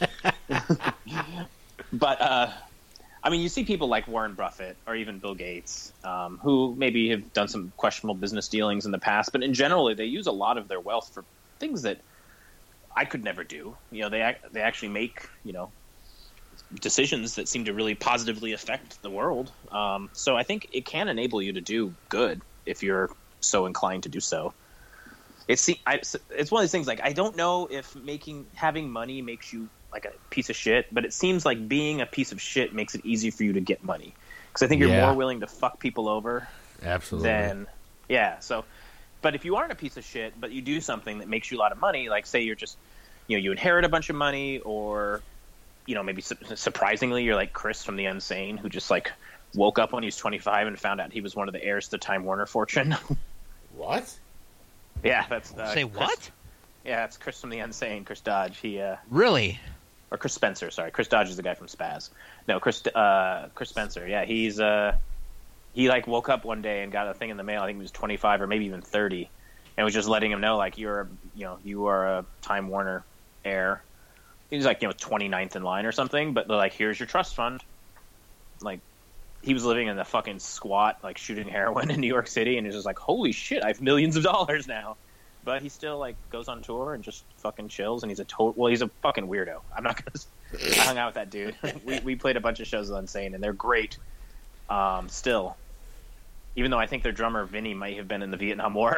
But, uh... I mean, you see people like Warren Buffett or even Bill Gates, um, who maybe have done some questionable business dealings in the past, but in general, they use a lot of their wealth for things that I could never do. You know, they ac- they actually make, you know, decisions that seem to really positively affect the world. Um, so I think it can enable you to do good if you're so inclined to do so. It's I, it's one of these things. Like, I don't know if making having money makes you like a piece of shit, but it seems like being a piece of shit makes it easy for you to get money, because I think you're Yeah. more willing to fuck people over Absolutely. than yeah. So, but if you aren't a piece of shit, but you do something that makes you a lot of money, like say you're just, you know, you inherit a bunch of money, or you know, maybe su- surprisingly you're like Chris from The Unsane, who just like woke up when he was twenty-five and found out he was one of the heirs to the Time Warner fortune. What? Yeah, that's uh, Say Chris- what? Yeah, it's Chris from The Unsane, Chris Dodge. He uh, Really? or Chris Spencer, sorry. Chris Dodge is the guy from Spaz. No, Chris uh, Chris Spencer. Yeah, he's uh, he like woke up one day and got a thing in the mail. I think he was twenty-five or maybe even thirty, and was just letting him know like you're a, you know you are a Time Warner heir. He was like you know twenty-ninth in line or something, but they're like, here's your trust fund. Like he was living in the fucking squat, like shooting heroin in New York City, and he's just like, holy shit, I have millions of dollars now. But he still like goes on tour and just fucking chills, and he's a total. Well, he's a fucking weirdo. I'm not gonna. I hung out with that dude. we we played a bunch of shows with Unsane, and they're great. Um, still, even though I think their drummer Vinny might have been in the Vietnam War.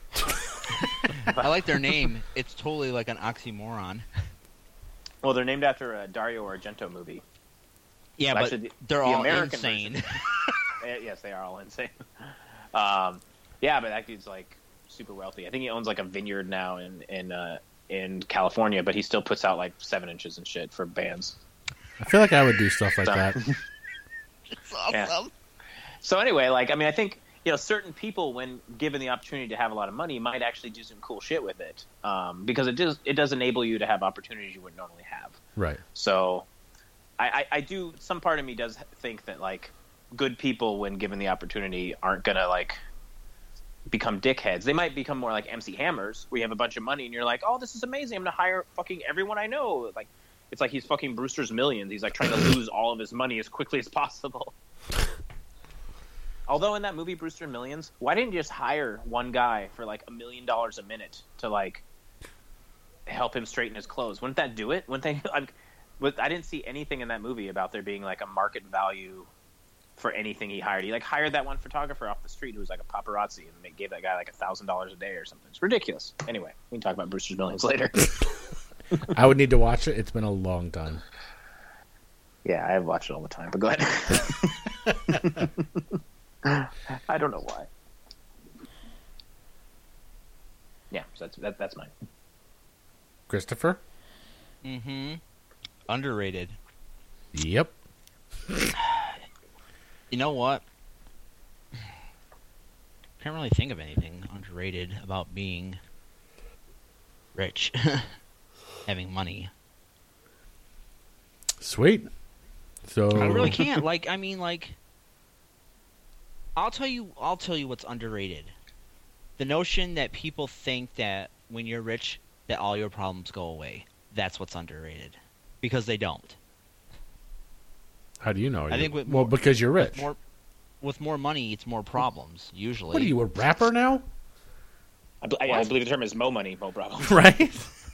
I like their name. It's totally like an oxymoron. Well, they're named after a Dario Argento movie. Yeah, Well, but actually, the- they're the all American insane. version. Eh, yes, they are all insane. Um, yeah, but that dude's like super wealthy. I think he owns like a vineyard now in in uh, in California, but he still puts out like seven inches and shit for bands. I feel like I would do stuff like So- that. It's awesome. Yeah. So anyway, like I mean, I think you know certain people, when given the opportunity to have a lot of money, might actually do some cool shit with it, um, because it does it does enable you to have opportunities you wouldn't normally have. Right. So, I, I, I do. Some part of me does think that like good people, when given the opportunity, aren't gonna like become dickheads. They might become more like M C Hammers, where you have a bunch of money and you're like, oh, this is amazing. I'm gonna hire fucking everyone I know. Like, it's like he's fucking Brewster's Millions. He's like trying to lose all of his money as quickly as possible. Although in that movie Brewster Millions, why didn't you just hire one guy for like a million dollars a minute to like help him straighten his clothes? Wouldn't that do it? Wouldn't they? Like, with, I didn't see anything in that movie about there being like a market value for anything he hired. He like hired that one photographer off the street who was like a paparazzi, and they gave that guy like a thousand dollars a day or something. It's ridiculous. Anyway, we can talk about Brewster's Millions later. I would need to watch it. It's been a long time. Yeah, I watch it all the time. But go ahead. I don't know why. Yeah, so that's that, that's mine. Christopher? Mm-hmm. Underrated. Yep. You know what? Can't really think of anything underrated about being rich, having money. Sweet. So I really can't. Like, I mean, like, I'll tell you. I'll tell you what's underrated. The notion that people think that when you're rich, that all your problems go away. That's what's underrated, because they don't. How do you know? I you- think with well, more- because you're rich. With more, with more money, it's more problems usually. What are you, a rapper now? I, I, I believe the term is mo money, mo problem. Right?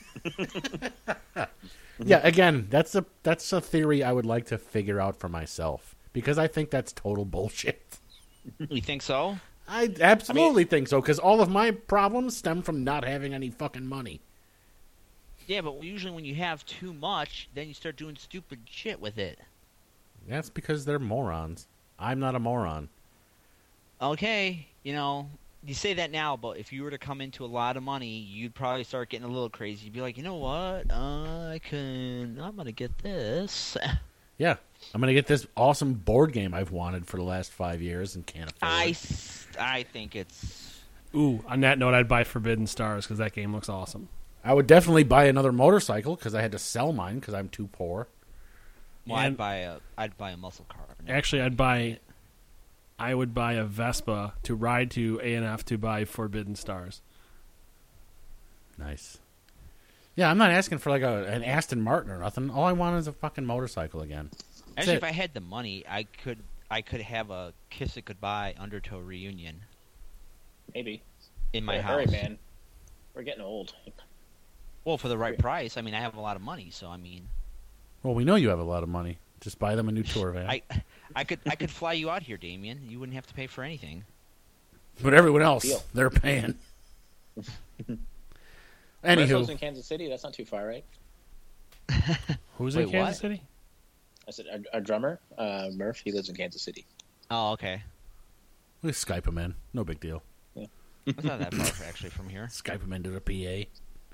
Yeah, again, that's a that's a theory I would like to figure out for myself because I think that's total bullshit. You think so? I absolutely think so because all of my problems stem from not having any fucking money. Yeah, but usually when you have too much, then you start doing stupid shit with it. That's because they're morons. I'm not a moron. Okay, you know, you say that now, but if you were to come into a lot of money, you'd probably start getting a little crazy. You'd be like, you know what? Uh, I can. I'm gonna get this. Yeah, I'm gonna get this awesome board game I've wanted for the last five years and can't afford. I, it. s- I think it's. Ooh, on that note, I'd buy Forbidden Stars because that game looks awesome. I would definitely buy another motorcycle because I had to sell mine because I'm too poor. Well, And- I'd buy a. I'd buy a muscle car. Actually, I'd buy. I would buy a Vespa to ride to A and F to buy Forbidden Stars. Nice. Yeah, I'm not asking for like a, an Aston Martin or nothing. All I want is a fucking motorcycle again. That's Actually, it. if I had the money, I could. I could have a Kiss It Goodbye Undertow reunion Maybe. in my Hey, house. hurry, man. We're getting old. Well, for the right price. I mean, I have a lot of money, so I mean, Well, we know you have a lot of money. Just buy them a new tour van. I, I could, I could fly you out here, Damien. You wouldn't have to pay for anything. But everyone else, Deal. they're paying. Murph lives Anywho, in Kansas City. That's not too far, right? Who's Wait, in Kansas what? City? I said our, our drummer, uh, Murph. He lives in Kansas City. Oh, okay. we Skype him in. No big deal. It's not that far actually from here. Skype him into the P A.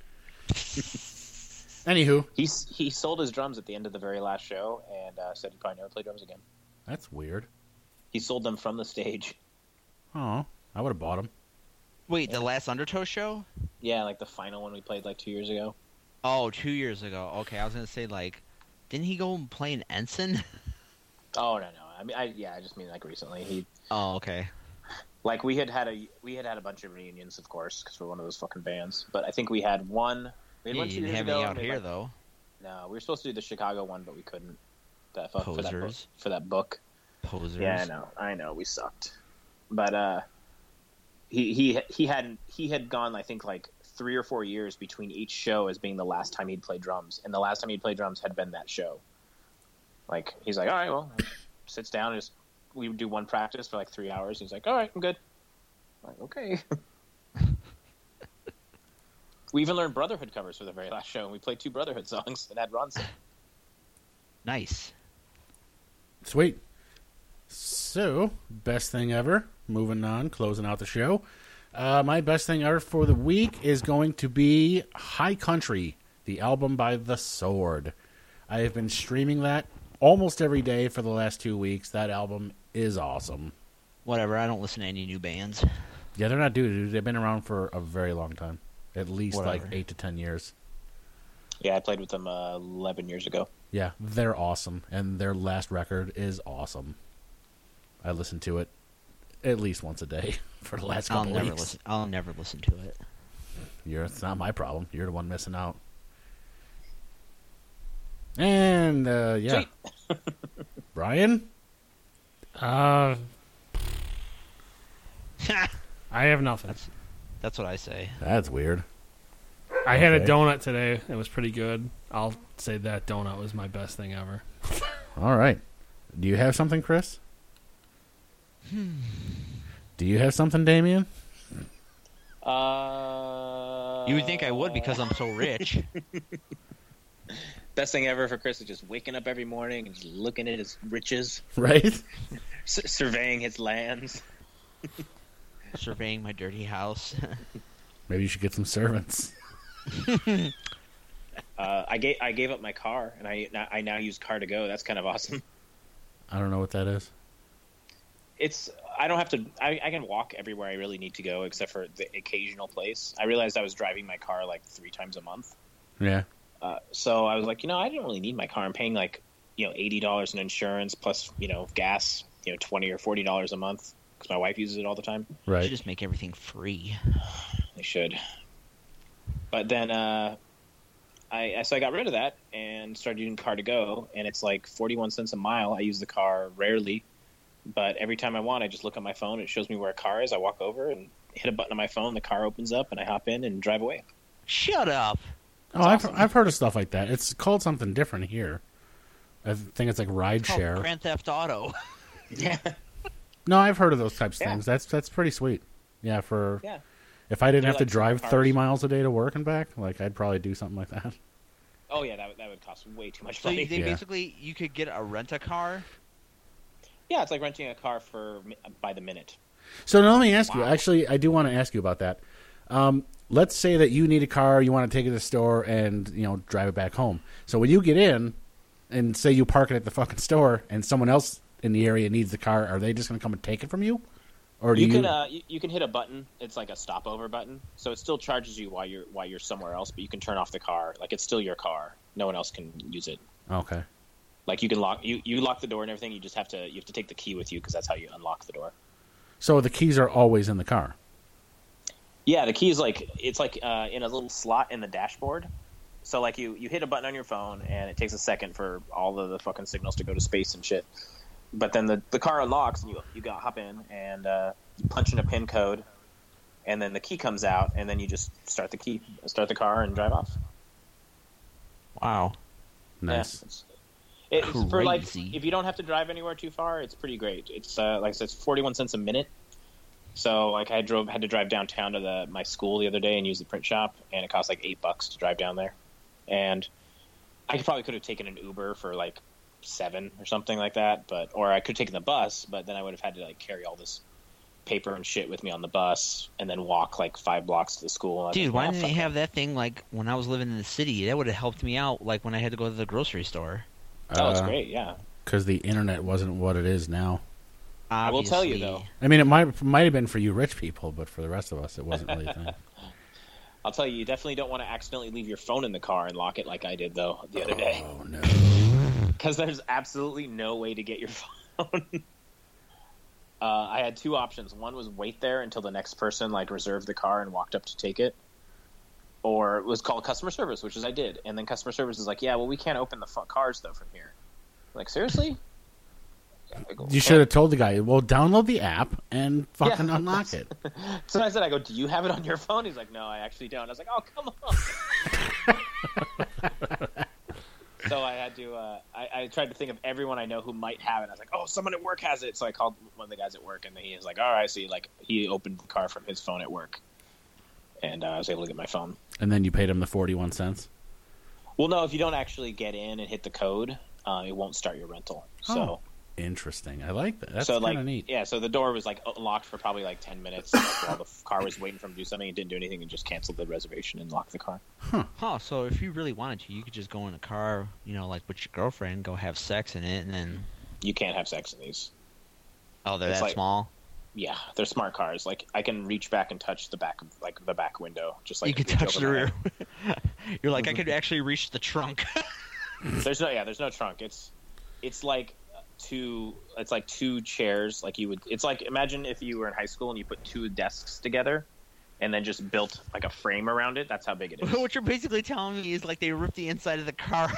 Anywho, He's he sold his drums at the end of the very last show and uh, said he'd probably never play drums again. that's weird. He sold them from the stage. Oh, I would have bought them. Wait, the last Undertow show? Yeah, like the final one we played like two years ago. Oh, two years ago. Okay, I was gonna say like, didn't he go and play an ensign? Oh no, no. I mean, I yeah, I just mean like recently. He Oh, okay. like we had had a we had had a bunch of reunions, of course, because we're one of those fucking bands. But I think we had one. We had Yeah, one you two didn't years have ago. any and out we had, here like- though. No, we were supposed to do the Chicago one, but we couldn't. That for, for that book. Posers. For that book. Posers. Yeah, I know. I know. We sucked. But uh, he he he hadn't he had gone. I think like three or four years between each show as being the last time he'd played drums, and the last time he'd played drums had been that show. Like he's like, all right, well, sits down and just we would do one practice for like three hours. He's like, all right, I'm good. I'm like, okay. We even learned Brotherhood covers for the very last show, and we played two Brotherhood songs and had Ron sing. Nice. Sweet. So, best thing ever. Moving on, closing out the show. Uh, my best thing ever for the week is going to be High Country, the album by The Sword. I have been streaming that almost every day for the last two weeks. That album is awesome. Whatever. I don't listen to any new bands. Yeah, they're not due, dude. They've been around for a very long time. At least like Whatever. eight to ten years. Yeah, I played with them uh, eleven years ago. Yeah, they're awesome. And their last record is awesome. I listen to it at least once a day for the last I'll couple never weeks. listen. I'll never listen to it. You're, it's not my problem. You're the one missing out. And, uh, yeah. Brian? Uh, I have nothing. That's that's what I say. That's weird. I had a okay. donut today. It was pretty good. I'll say that donut was my best thing ever. All right. Do you have something, Chris? Do you have something, Damien? Uh, You would think I would because I'm so rich. Best thing ever for Chris is just waking up every morning and just looking at his riches, Right? s- surveying his lands. Surveying my dirty house. Maybe you should get some servants. Uh, I gave I gave up my car, and I I now use Car to Go. That's kind of awesome. I don't know what that is. It's I don't have to. I, I can walk everywhere I really need to go, except for the occasional place. I realized I was driving my car like three times a month, Yeah. uh, so I was like, you know, I didn't really need my car. I'm paying like you know eighty dollars in insurance plus you know gas, you know twenty or forty dollars a month because my wife uses it all the time. You Right. should just make everything free. They should. But then uh, I so I got rid of that and started using Car to Go, and it's like forty-one cents a mile. I use the car rarely, but every time I want, I just look at my phone. It shows me where a car is. I walk over and hit a button on my phone. The car opens up, and I hop in and drive away. Shut up. Oh, I've I've heard of stuff like that. It's called something different here. I think it's like ride Called share. Grand Theft Auto. Yeah, No, I've heard of those types of Yeah. things. That's that's pretty sweet. Yeah, for yeah. if I didn't They're have to like drive cars. thirty miles a day to work and back, like I'd probably do something like that. Oh yeah, that would- that would cost way too much So money. you, they Yeah. basically you could get a rent a car. Yeah, it's like renting a car for mi- by the minute. So now let me ask you. Wow. Actually, I do want to ask you about that. Um, let's say that you need a car, you want to take it to the store, and you know drive it back home. So when you get in, and say you park it at the fucking store, and someone else in the area needs the car, are they just going to come and take it from you, or do You you? can uh, you, you can hit a button. It's like a stopover button, so it still charges you while you're while you're somewhere else. But you can turn off the car. Like it's still your car. No one else can use it. Okay. Like you can lock you, you lock the door and everything. You just have to you have to take the key with you because that's how you unlock the door. So the keys are always in the car. Yeah, the key is like it's like uh, in a little slot in the dashboard. So like you, you hit a button on your phone and it takes a second for all of the fucking signals to go to space and shit. But then the, the car unlocks and you you got hop in and uh, you punch in a pin code, and then the key comes out and then you just start the key start the car and drive off. Wow. Nice. Yeah, it's, it's for like Crazy. if you don't have to drive anywhere too far, it's pretty great. It's uh, like I said, it's forty-one cents a minute. So like I drove had to drive downtown to the my school the other day and use the print shop, and it cost like eight bucks to drive down there. And I could, probably could have taken an Uber for like seven or something like that, but or I could have taken the bus, but then I would have had to like carry all this paper and shit with me on the bus and then walk like five blocks to the school. And I was Dude, like, why "Oh, didn't they fuck have that thing like when I was living in the city? That would have helped me out, like when I had to go to the grocery store. it." That was Uh, great, yeah. Because the internet wasn't what it is now. I will tell you, Obviously. though. I mean, it might might have been for you rich people, but for the rest of us, it wasn't really a thing. I'll tell you, you definitely don't want to accidentally leave your phone in the car and lock it like I did, though, the other day. Oh no! Because there's absolutely no way to get your phone. uh, I had two options. One was wait there until the next person like reserved the car and walked up to take it, or it was called customer service, which is I did. And then customer service is like, yeah, well, we can't open the f- cars though from here. Like seriously? I go, You should have told the guy, "Well, download the app and fucking Yeah. unlock it." So I said, I go, do you have it on your phone? He's like, no, I actually don't. I was like, oh, come on. So I had to. Uh, I, I tried to think of everyone I know who might have it. I was like, "Oh, someone at work has it." So I called one of the guys at work, and he was like, "All right." So he like he opened the car from his phone at work, and uh, I was able to get my phone. And then you paid him the forty-one cents. Well, no, if you don't actually get in and hit the code, uh, it won't start your rental. So, Oh, interesting. I like that. That's so kind like, of neat. yeah. So the door was like unlocked for probably like ten minutes like, while the f- car was waiting for him to do something. He didn't do anything and just canceled the reservation and locked the car. Huh, so if you really wanted to, you could just go in a car, you know, like with your girlfriend, go have sex in it, and then... You can't have sex in these. Oh, they're It's that like- small? Yeah, they're smart cars. Like I can reach back and touch the back, of, like the back window, just like you a could reach touch over the my rear. head. You're like, I could actually reach the trunk. There's no, yeah, there's no trunk. It's, it's like two, it's like two chairs. Like you would, it's like imagine if you were in high school and you put two desks together, and then just built like a frame around it. That's how big it is. What you're basically telling me is like they ripped the inside of the car,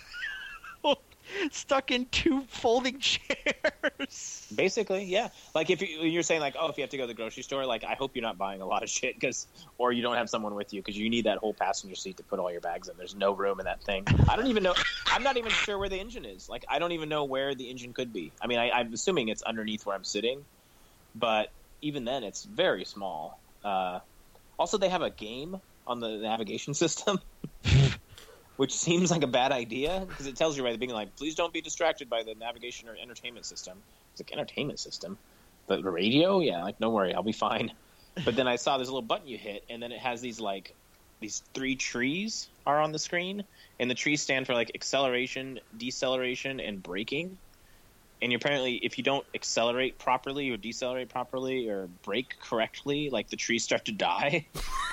stuck in two folding chairs. Basically, yeah. Like if you, you're saying like, oh, if you have to go to the grocery store, like I hope you're not buying a lot of shit, because, or you don't have someone with you because you need that whole passenger seat to put all your bags in. There's no room in that thing. I don't even know. I'm not even sure where the engine is. Like I don't even know where the engine could be. I mean, I, I'm assuming it's underneath where I'm sitting, but even then, it's very small. Uh, also, they have a game on the navigation system. which seems like a bad idea because it tells you right at the beginning, like, please don't be distracted by the navigation or entertainment system. It's like, entertainment system? But the radio? Yeah, like, don't worry, I'll be fine. But then I saw there's a little button you hit, and then it has these, like, these three trees are on the screen, and the trees stand for, like, acceleration, deceleration, and braking. And you apparently, if you don't accelerate properly or decelerate properly or brake correctly, like, the trees start to die.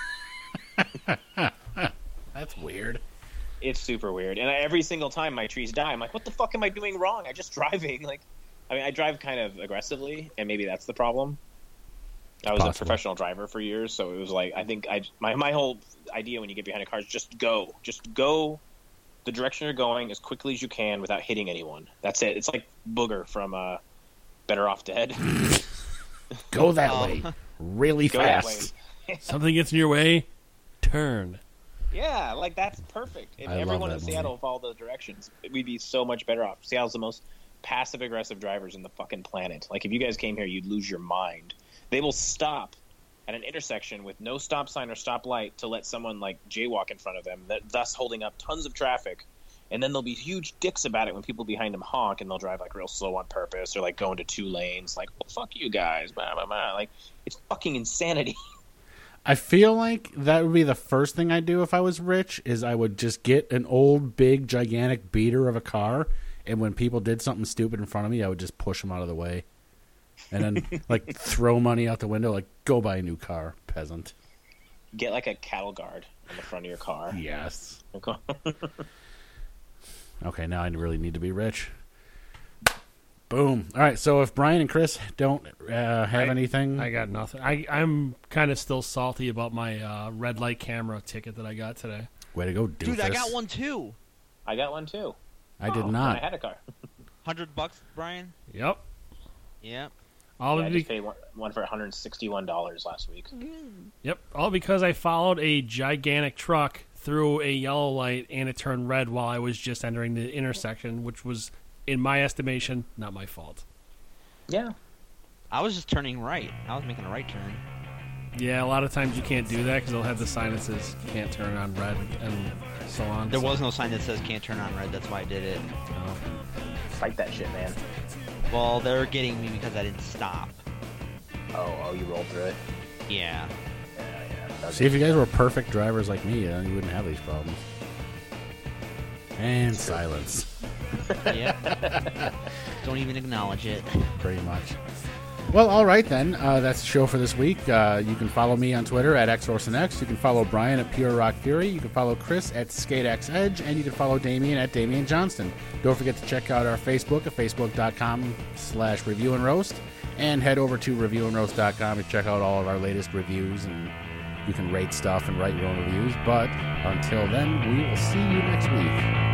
That's weird. It's super weird. And every single time my trees die, I'm like, what the fuck am I doing wrong? I'm just driving. Like, I mean, I drive kind of aggressively, and maybe that's the problem. I was Possible. a professional driver for years, so it was like, I think I my my whole idea when you get behind a car is just go. Just go the direction you're going as quickly as you can without hitting anyone. That's it. It's like Booger from uh, Better Off Dead. Go that Um, way. Really Go that fast. way. Something gets in your way, turn. Yeah, like that's perfect. If I love everyone that in movie. Seattle followed those directions, we'd be so much better off. Seattle's the most passive aggressive drivers in the fucking planet. Like if you guys came here, you'd lose your mind. They will stop at an intersection with no stop sign or stop light to let someone like jaywalk in front of them, that, thus holding up tons of traffic. And then they'll be huge dicks about it when people behind them honk, and they'll drive like real slow on purpose, or like go into two lanes, like, well, fuck you guys, blah, blah, blah. Like it's fucking insanity. I feel like that would be the first thing I'd do if I was rich, is I would just get an old, big, gigantic beater of a car, and when people did something stupid in front of me, I would just push them out of the way. And then, like, throw money out the window, like, go buy a new car, peasant. Get like a cattle guard on the front of your car. Yes. Okay, now I really need to be rich. Boom. All right, so if Brian and Chris don't uh, have I- anything... I got nothing. I, I'm kind of still salty about my uh, red light camera ticket that I got today. Way to go, doofus. Dude, I got one too. I got one too. I did And not. I had a car. Hundred bucks, Brian. Yep. Yeah. All Yeah, I be- just paid one, one for one hundred sixty-one dollars last week. Yep, all because I followed a gigantic truck through a yellow light and it turned red while I was just entering the intersection, which was, in my estimation, not my fault. Yeah. I was just turning right. I was making a right turn. Yeah, a lot of times you can't do that because they'll have the sign that says can't turn on red and so on. There so, was no sign that says can't turn on red. That's why I did it. uh, Fight that shit, man. Well, they're getting me because I didn't stop. Oh, oh, you rolled through it. Yeah. Yeah, yeah. See, if you guys were perfect drivers like me, then you wouldn't have these problems. And silence, Yep. Don't even acknowledge it. pretty much. Well, all right then. Uh, that's the show for this week. Uh, you can follow me on Twitter at XOrsonX. You can follow Brian at Pure Rock Fury. You can follow Chris at SkateXEdge. And you can follow Damien at Damien Johnston. Don't forget to check out our Facebook at facebook.com slash review and roast. And head over to review and roast dot com to check out all of our latest reviews. And you can rate stuff and write your own reviews. But until then, we will see you next week.